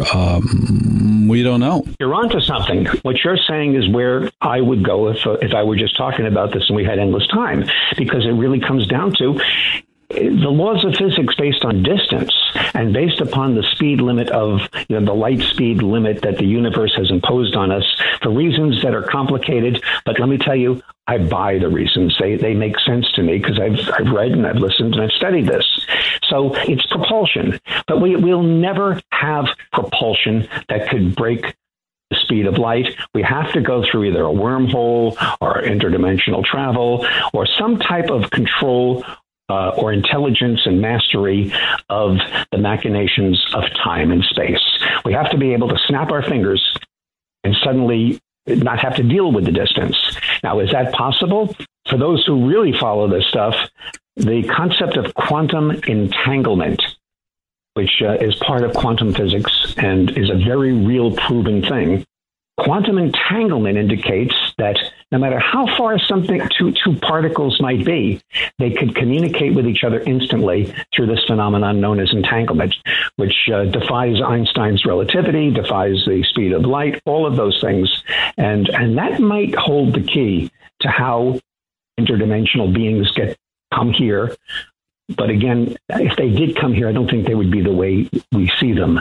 we don't know. You're onto something. What you're saying is where I would go if I were just talking about this and we had endless time, because it really comes down to the laws of physics based on distance and based upon the speed limit of the light speed limit that the universe has imposed on us for reasons that are complicated. But let me tell you, I buy the reasons. They make sense to me because I've read and I've listened and I've studied this. So it's propulsion, but we'll never have propulsion that could break the speed of light. We have to go through either a wormhole or interdimensional travel or some type of control or intelligence and mastery of the machinations of time and space. We have to be able to snap our fingers and suddenly not have to deal with the distance. Now, is that possible? For those who really follow this stuff, the concept of quantum entanglement, which is part of quantum physics and is a very real proven thing, quantum entanglement indicates that no matter how far two particles might be, they could communicate with each other instantly through this phenomenon known as entanglement, which defies Einstein's relativity, defies the speed of light, all of those things. And that might hold the key to how interdimensional beings come here. But again, if they did come here, I don't think they would be the way we see them.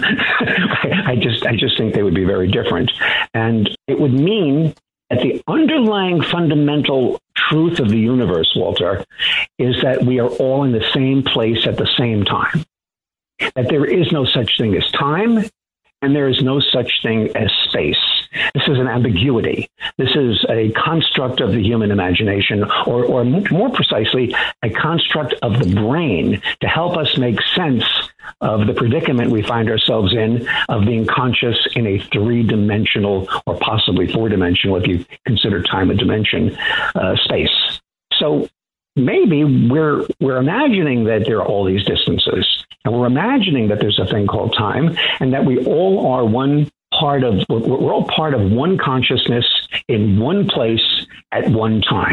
I just think they would be very different. And it would mean that the underlying fundamental truth of the universe, Walter, is that we are all in the same place at the same time. That there is no such thing as time, and there is no such thing as space. This is an ambiguity. This is a construct of the human imagination, or more precisely, a construct of the brain to help us make sense of the predicament we find ourselves in of being conscious in a three-dimensional or possibly four-dimensional, if you consider time a dimension, space. So maybe we're imagining that there are all these distances, and we're imagining that there's a thing called time, and that we all are we're all part of one consciousness in one place at one time.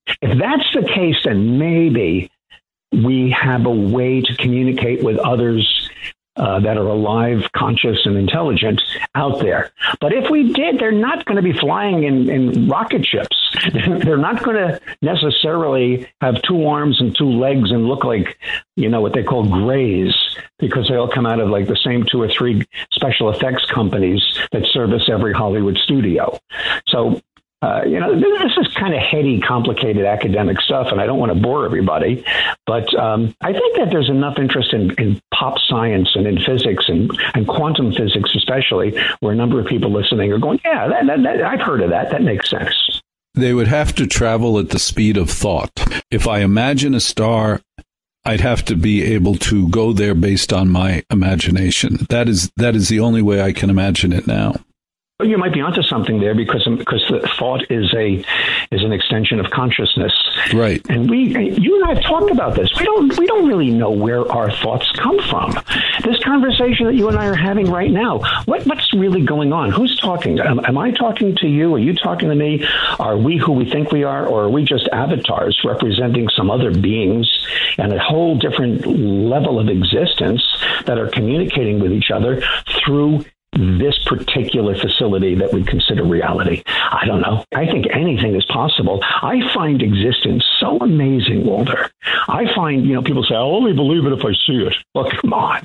If that's the case, then maybe we have a way to communicate with others that are alive, conscious, and intelligent out there. But if we did, they're not going to be flying in rocket ships. They're not going to necessarily have 2 arms and 2 legs and look like, what they call grays, because they all come out of like the same 2 or 3 special effects companies that service every Hollywood studio. So, this is kind of heady, complicated academic stuff, and I don't want to bore everybody. But I think that there's enough interest in pop science and in physics and quantum physics, especially, where a number of people listening are going, yeah, that, I've heard of that. That makes sense. They would have to travel at the speed of thought. If I imagine a star, I'd have to be able to go there based on my imagination. That is the only way I can imagine it now. Well, you might be onto something there because the thought is an extension of consciousness, right? And you and I have talked about this. We don't really know where our thoughts come from. This conversation that you and I are having right now, what's really going on? Who's talking? Am I talking to you? Are you talking to me? Are we who we think we are, or are we just avatars representing some other beings and a whole different level of existence that are communicating with each other through this particular facility that we consider reality? I don't know. I think anything is possible. I find existence so amazing, Walter. I find, people say, I'll only believe it if I see it. Well, come on.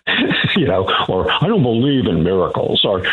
Or I don't believe in miracles, or,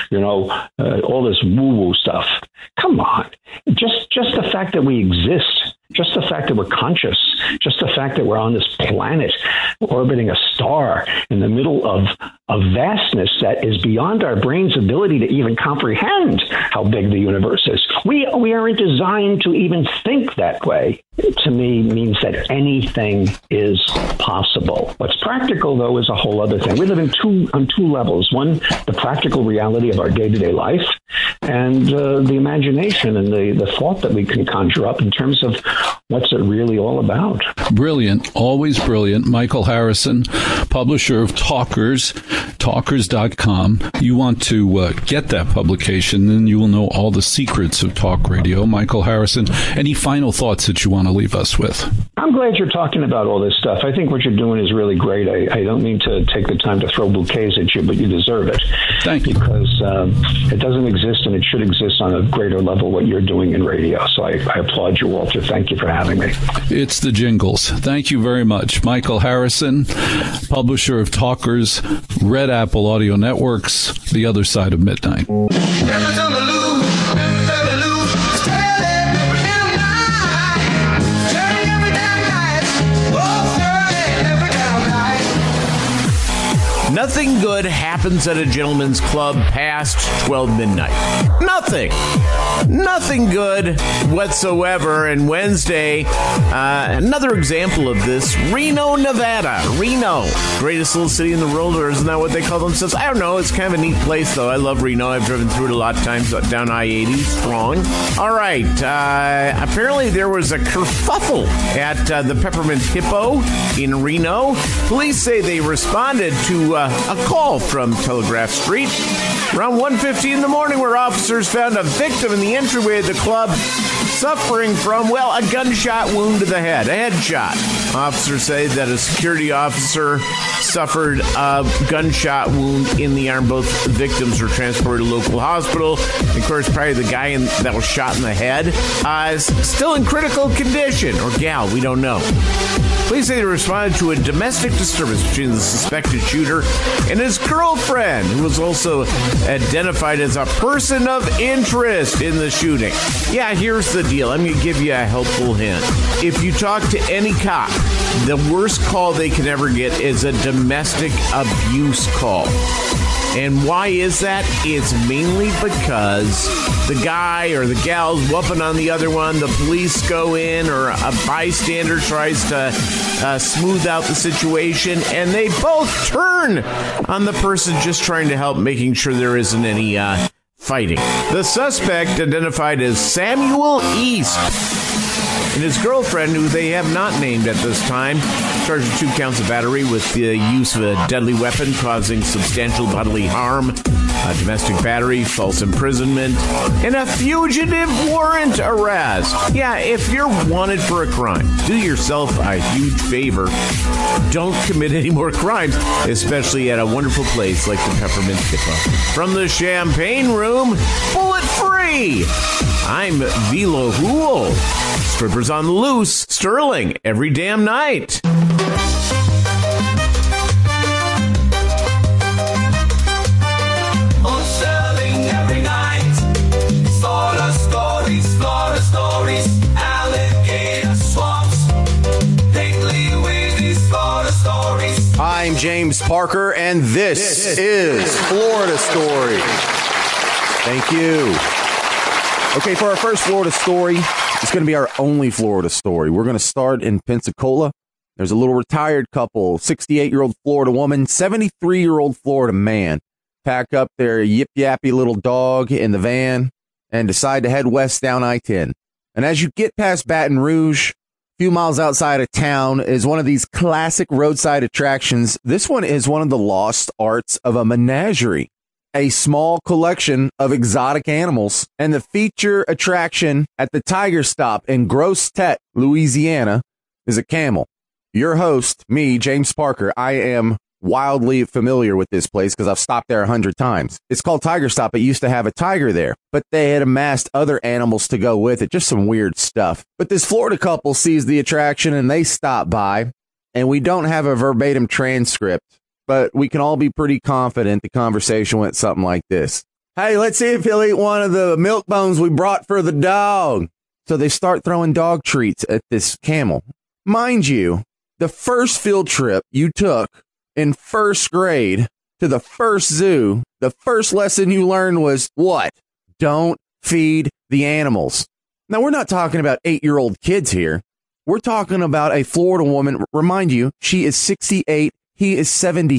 all this woo-woo stuff. Come on. Just the fact that we exist, just the fact that we're conscious, just the fact that we're on this planet orbiting a star in the middle of a vastness that is beyond our brain's ability to even comprehend how big the universe is. We aren't designed to even think that way. To me, means that anything is possible. What's practical, though, is a whole other thing. We live on two levels. One, the practical reality of our day-to-day life, and the imagination and the thought that we can conjure up in terms of what's it really all about. Brilliant. Always brilliant. Michael Harrison, publisher of Talkers, talkers.com. You want to get that publication, then you will know all the secrets of talk radio. Michael Harrison, any final thoughts that you want to leave us with? I'm glad you're talking about all this stuff. I think what you're doing is really great. I don't mean to take the time to throw bouquets at you, but you deserve it. Thank you. Because it doesn't exist, and it should exist on a greater level, what you're doing in radio. So I applaud you, Walter. Thank you for having me. It's the jingles. Thank you very much. Michael Harrison, publisher of Talkers, Red Apple Audio Networks, The Other Side of Midnight. Nothing good happens at a gentleman's club past 12 midnight. Nothing good whatsoever. And Wednesday, another example of this, Reno, Nevada. Reno, greatest little city in the world, or isn't that what they call themselves? I don't know. It's kind of a neat place, though. I love Reno. I've driven through it a lot of times down I-80. Strong. All right. Apparently there was a kerfuffle at the Peppermint Hippo in Reno. Police say they responded to a call from Telegraph Street around 1:50 in the morning, where officers found a victim in the entryway of the club suffering from, a gunshot wound to the head, a headshot. Officers say that a security officer suffered a gunshot wound in the arm. Both victims were transported to a local hospital. Of course, probably the guy that was shot in the head is still in critical condition, or gal, we don't know. Police say they responded to a domestic disturbance between the suspected shooter and his girlfriend, who was also identified as a person of interest in the shooting. Yeah, here's the deal. I'm going to give you a helpful hint. If you talk to any cop, the worst call they can ever get is a domestic abuse call. And why is that? It's mainly because the guy or the gal's whooping on the other one, the police go in, or a bystander tries to smooth out the situation, and they both turn on the person just trying to help, making sure there isn't any fighting. The suspect, identified as Samuel East, and his girlfriend, who they have not named at this time, charged with 2 counts of battery with the use of a deadly weapon causing substantial bodily harm, domestic battery, false imprisonment, and a fugitive warrant arrest. Yeah, if you're wanted for a crime, do yourself a huge favor. Don't commit any more crimes, especially at a wonderful place like the Peppermint Kippa. From the Champagne Room, bullet free! I'm Vilo Hool. Strippers on the loose, Sterling, every damn night. I'm James Parker, and this is Florida Story. Thank you. Okay, for our first Florida story, it's going to be our only Florida story. We're going to start in Pensacola. There's a little retired couple, 68-year-old Florida woman, 73-year-old Florida man, pack up their yip-yappy little dog in the van and decide to head west down I-10. And as you get past Baton Rouge, few miles outside of town, is one of these classic roadside attractions. This one is one of the lost arts of a menagerie, a small collection of exotic animals. And the feature attraction at the Tiger Stop in Grosse Tete, Louisiana, is a camel. Your host, me, James Parker, I am wildly familiar with this place because I've stopped there 100 times. It's called Tiger Stop. It used to have a tiger there, but they had amassed other animals to go with it. Just some weird stuff. But this Florida couple sees the attraction and they stop by, and we don't have a verbatim transcript, but we can all be pretty confident the conversation went something like this. Hey, let's see if he'll eat one of the milk bones we brought for the dog. So they start throwing dog treats at this camel. Mind you, the first field trip you took in first grade to the first zoo, the first lesson you learned was what? Don't feed the animals. Now, we're not talking about 8-year-old kids here. We're talking about a Florida woman. Remind you, she is 68. He is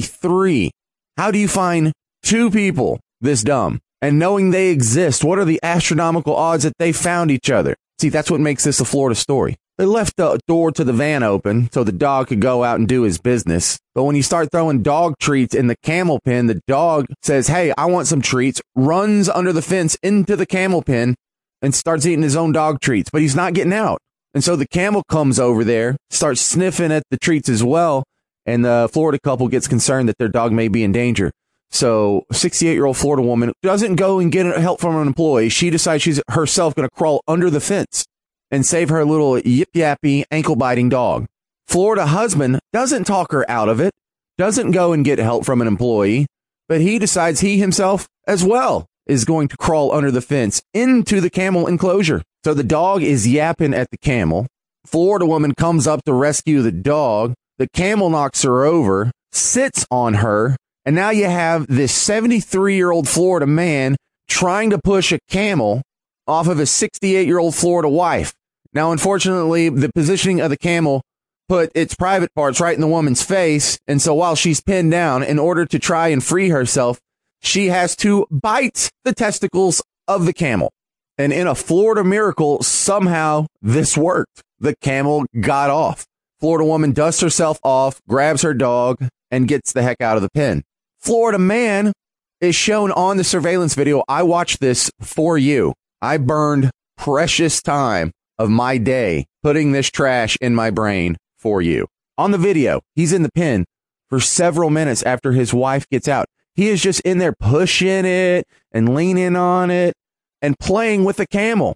73. How do you find 2 people this dumb? And knowing they exist, what are the astronomical odds that they found each other? See, that's what makes this a Florida story. They left the door to the van open so the dog could go out and do his business. But when you start throwing dog treats in the camel pen, the dog says, hey, I want some treats, runs under the fence into the camel pen and starts eating his own dog treats. But he's not getting out. And so the camel comes over there, starts sniffing at the treats as well. And the Florida couple gets concerned that their dog may be in danger. So 68-year-old Florida woman doesn't go and get help from an employee. She decides she's herself going to crawl under the fence and save her little yip-yappy, ankle-biting dog. Florida husband doesn't talk her out of it, doesn't go and get help from an employee, but he decides he himself as well is going to crawl under the fence into the camel enclosure. So the dog is yapping at the camel. Florida woman comes up to rescue the dog. The camel knocks her over, sits on her, and now you have this 73-year-old Florida man trying to push a camel off of his 68-year-old Florida wife. Now, unfortunately, the positioning of the camel put its private parts right in the woman's face, and so while she's pinned down, in order to try and free herself, she has to bite the testicles of the camel. And in a Florida miracle, somehow this worked. The camel got off. Florida woman dusts herself off, grabs her dog, and gets the heck out of the pen. Florida man is shown on the surveillance video. I watched this for you. I burned precious time of my day putting this trash in my brain for you. On the video, he's in the pen for several minutes after his wife gets out. He is just in there pushing it and leaning on it and playing with the camel.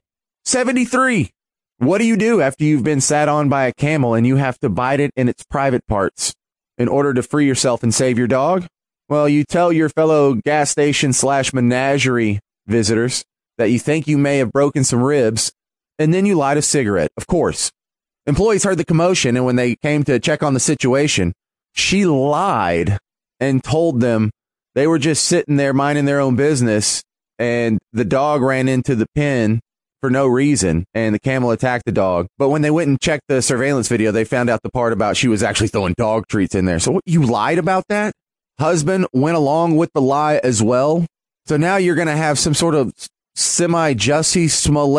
73. What do you do after you've been sat on by a camel and you have to bite it in its private parts in order to free yourself and save your dog? Well, you tell your fellow gas station / menagerie visitors that you think you may have broken some ribs, and then you light a cigarette, of course. Employees heard the commotion, and when they came to check on the situation, she lied and told them they were just sitting there minding their own business, and the dog ran into the pen for no reason, and the camel attacked the dog. But when they went and checked the surveillance video, they found out the part about she was actually throwing dog treats in there. So what, you lied about that? Husband went along with the lie as well. So now you're going to have some sort of semi-Jussie Smollett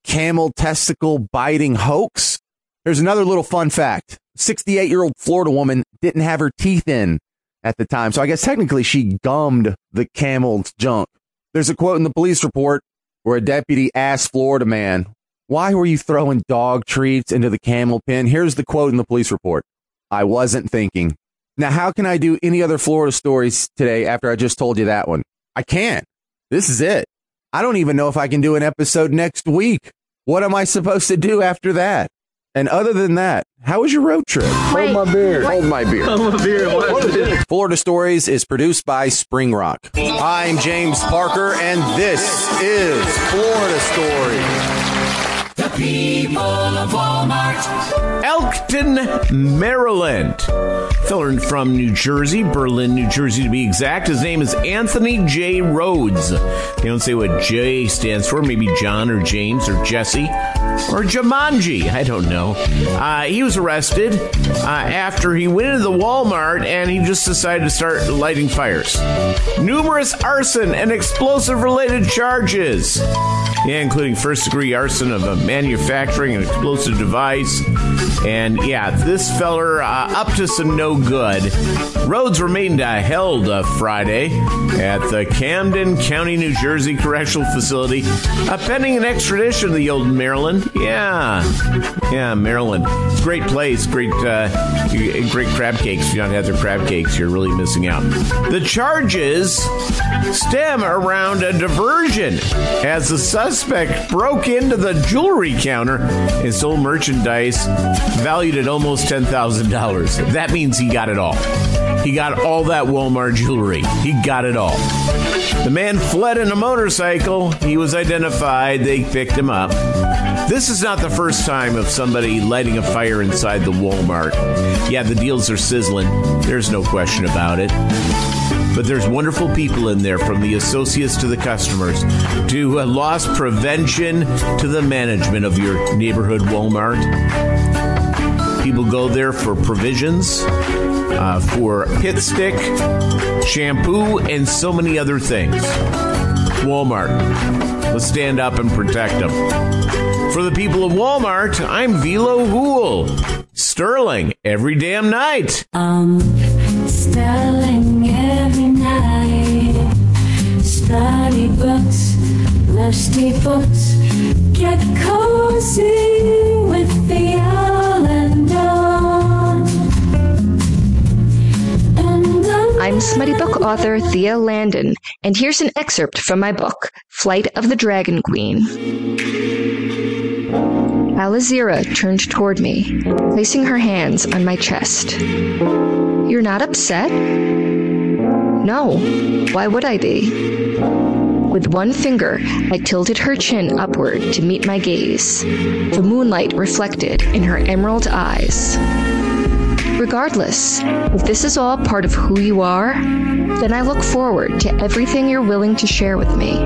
camel testicle biting hoax? There's another little fun fact. 68-year-old Florida woman didn't have her teeth in at the time, so I guess technically she gummed the camel's junk. There's a quote in the police report where a deputy asked Florida man, "Why were you throwing dog treats into the camel pen?" Here's the quote in the police report. "I wasn't thinking." Now, how can I do any other Florida stories today after I just told you that one? I can't. This is it. I don't even know if I can do an episode next week. What am I supposed to do after that? And other than that, how was your road trip? Hold my beer. Hold my beer. Hold my beer. Florida Stories is produced by Spring Rock. I'm James Parker, and this is Florida Stories. The people of Walmart. Elkton, Maryland. Feller from New Jersey, Berlin, New Jersey to be exact. His name is Anthony J. Rhodes. They don't say what J stands for. Maybe John or James or Jesse or Jumanji. I don't know. He was arrested after he went into the Walmart and he just decided to start lighting fires. Numerous arson and explosive-related charges. Yeah, including first-degree arson of a manufacturing an explosive device. And, yeah, this feller up to some no good. Rhodes remained held Friday at the Camden County, New Jersey Correctional Facility, pending an extradition to the old Maryland. Yeah, Maryland. Great place. Great crab cakes. If you don't have their crab cakes, you're really missing out. The charges stem around a diversion as the suspect broke into the jewelry counter and stole merchandise valued at almost $10,000. That means he got it all. He got all that Walmart jewelry. He got it all. The man fled in a motorcycle. He was identified. They picked him up. This is not the first time of somebody lighting a fire inside the Walmart. Yeah, the deals are sizzling. There's no question about it. But there's wonderful people in there, from the associates to the customers, to loss prevention to the management of your neighborhood Walmart. People go there for provisions, for pit stick, shampoo, and so many other things. Walmart. Let's stand up and protect them. For the people of Walmart, I'm Velo Hool. Sterling every damn night. Sterling every night. Study books, lusty books. Get cozy with the owl and dawn. I'm smutty book author Thea Landon, and here's an excerpt from my book, Flight of the Dragon Queen. Alizira turned toward me, placing her hands on my chest. You're not upset? No, why would I be? With one finger, I tilted her chin upward to meet my gaze, the moonlight reflected in her emerald eyes. Regardless, if this is all part of who you are, then I look forward to everything you're willing to share with me.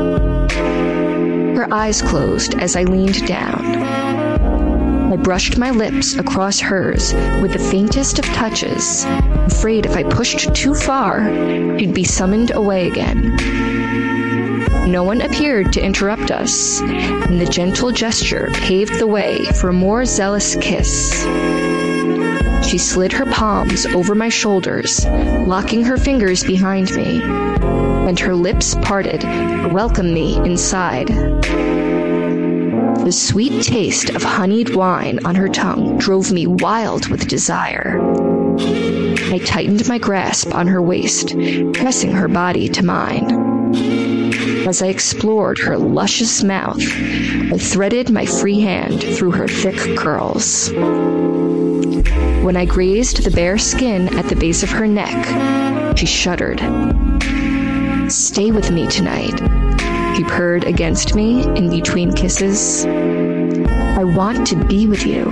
Her eyes closed as I leaned down. I brushed my lips across hers with the faintest of touches, afraid if I pushed too far, she'd be summoned away again. No one appeared to interrupt us, and the gentle gesture paved the way for a more zealous kiss. She slid her palms over my shoulders, locking her fingers behind me, and her lips parted to welcome me inside. The sweet taste of honeyed wine on her tongue drove me wild with desire. I tightened my grasp on her waist, pressing her body to mine. As I explored her luscious mouth, I threaded my free hand through her thick curls. When I grazed the bare skin at the base of her neck, she shuddered. Stay with me tonight, she purred against me in between kisses. I want to be with you.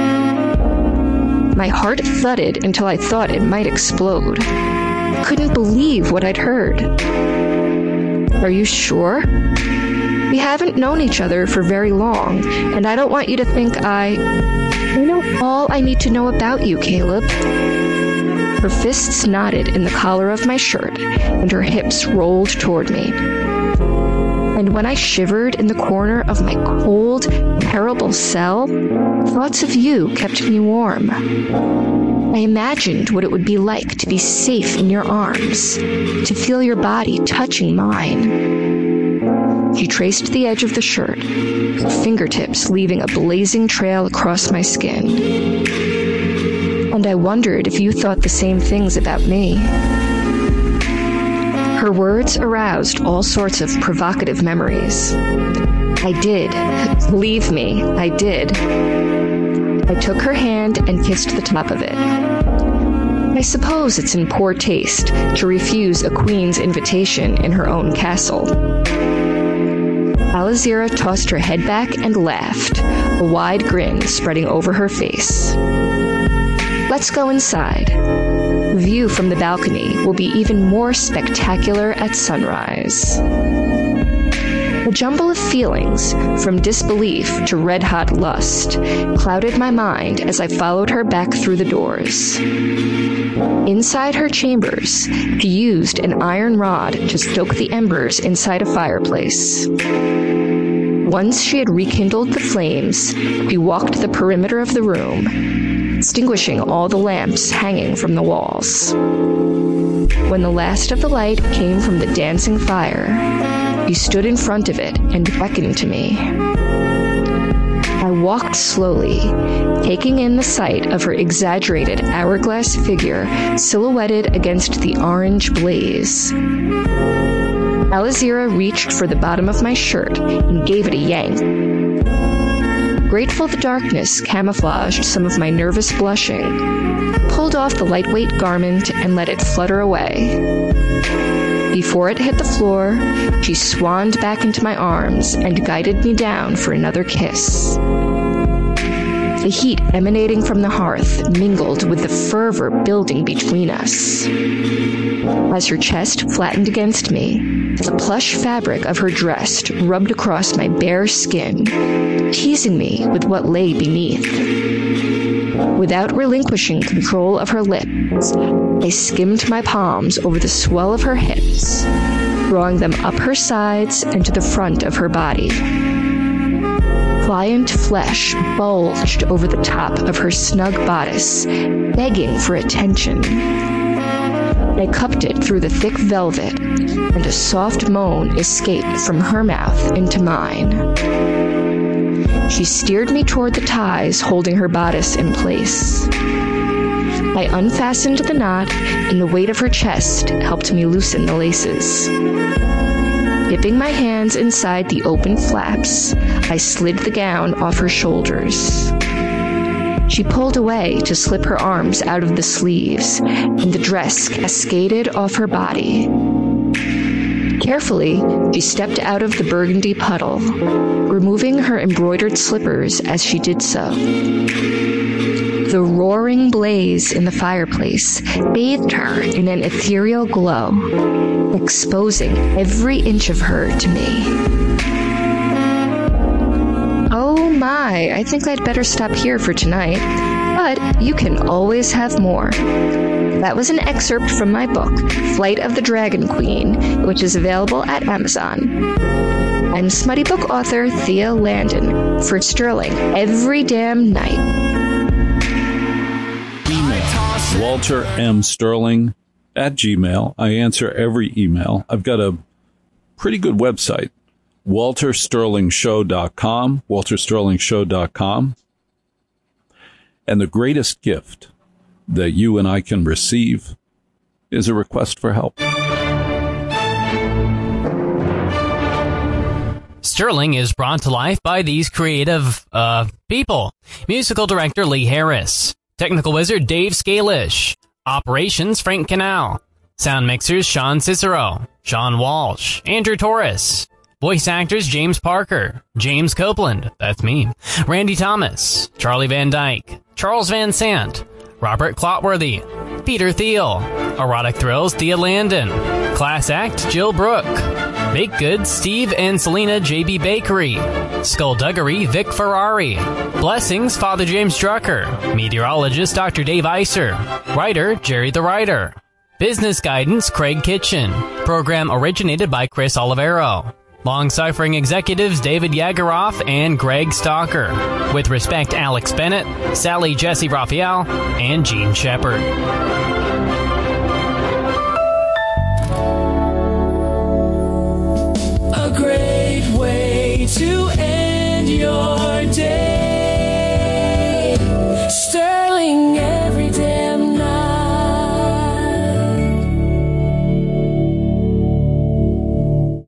My heart thudded until I thought it might explode. I couldn't believe what I'd heard. Are you sure? We haven't known each other for very long, and I don't want you to think I know all I need to know about you, Caleb. Her fists knotted in the collar of my shirt, and her hips rolled toward me. And when I shivered in the corner of my cold, terrible cell, thoughts of you kept me warm. I imagined what it would be like to be safe in your arms, to feel your body touching mine. She traced the edge of the shirt, her fingertips leaving a blazing trail across my skin. And I wondered if you thought the same things about me. Her words aroused all sorts of provocative memories. I did. Believe me, I did. I took her hand and kissed the top of it. I suppose it's in poor taste to refuse a queen's invitation in her own castle. Alazira tossed her head back and laughed, a wide grin spreading over her face. Let's go inside. The view from the balcony will be even more spectacular at sunrise. A jumble of feelings, from disbelief to red-hot lust, clouded my mind as I followed her back through the doors. Inside her chambers, she used an iron rod to stoke the embers inside a fireplace. Once she had rekindled the flames, she walked the perimeter of the room, extinguishing all the lamps hanging from the walls. When the last of the light came from the dancing fire, she stood in front of it and beckoned to me. I walked slowly, taking in the sight of her exaggerated hourglass figure silhouetted against the orange blaze. Alazira reached for the bottom of my shirt and gave it a yank. Grateful the darkness camouflaged some of my nervous blushing, pulled off the lightweight garment and let it flutter away. Before it hit the floor, she swanned back into my arms and guided me down for another kiss. The heat emanating from the hearth mingled with the fervor building between us. As her chest flattened against me, the plush fabric of her dress rubbed across my bare skin, teasing me with what lay beneath. Without relinquishing control of her lips, I skimmed my palms over the swell of her hips, drawing them up her sides and to the front of her body. Pliant flesh bulged over the top of her snug bodice, begging for attention. I cupped it through the thick velvet, and a soft moan escaped from her mouth into mine. She steered me toward the ties holding her bodice in place. I unfastened the knot, and the weight of her chest helped me loosen the laces. Dipping my hands inside the open flaps, I slid the gown off her shoulders. She pulled away to slip her arms out of the sleeves, and the dress cascaded off her body. Carefully, she stepped out of the burgundy puddle, removing her embroidered slippers as she did so. The roaring blaze in the fireplace bathed her in an ethereal glow, exposing every inch of her to me. Oh my, I think I'd better stop here for tonight, but you can always have more. That was an excerpt from my book, Flight of the Dragon Queen, which is available at Amazon. I'm smutty book author Thea Landon for Sterling every damn night. Email Walter M. Sterling at Gmail. I answer every email. I've got a pretty good website, waltersterlingshow.com, waltersterlingshow.com. And the greatest gift that you and I can receive is a request for help. Sterling is brought to life by these creative, people. Musical director Lee Harris. Technical wizard Dave Scalish. Operations Frank Canal. Sound mixers Sean Cicero. Sean Walsh. Andrew Torres. Voice actors James Parker. James Copeland. That's me. Randy Thomas. Charlie Van Dyke. Charles Van Sant. Robert Clotworthy, Peter Thiel, Erotic Thrills, Thea Landon, Class Act, Jill Brooke, Baked Goods, Steve and Selena J.B. Bakery, Skullduggery, Vic Ferrari, Blessings, Father James Drucker, Meteorologist, Dr. Dave Iser, Writer, Jerry the Writer, Business Guidance, Craig Kitchen, Program originated by Chris Olivero, Long-suffering executives David Yagaroff and Greg Stalker. With respect, Alex Bennett, Sally Jesse Raphael, and Gene Shepard. A great way to end your day.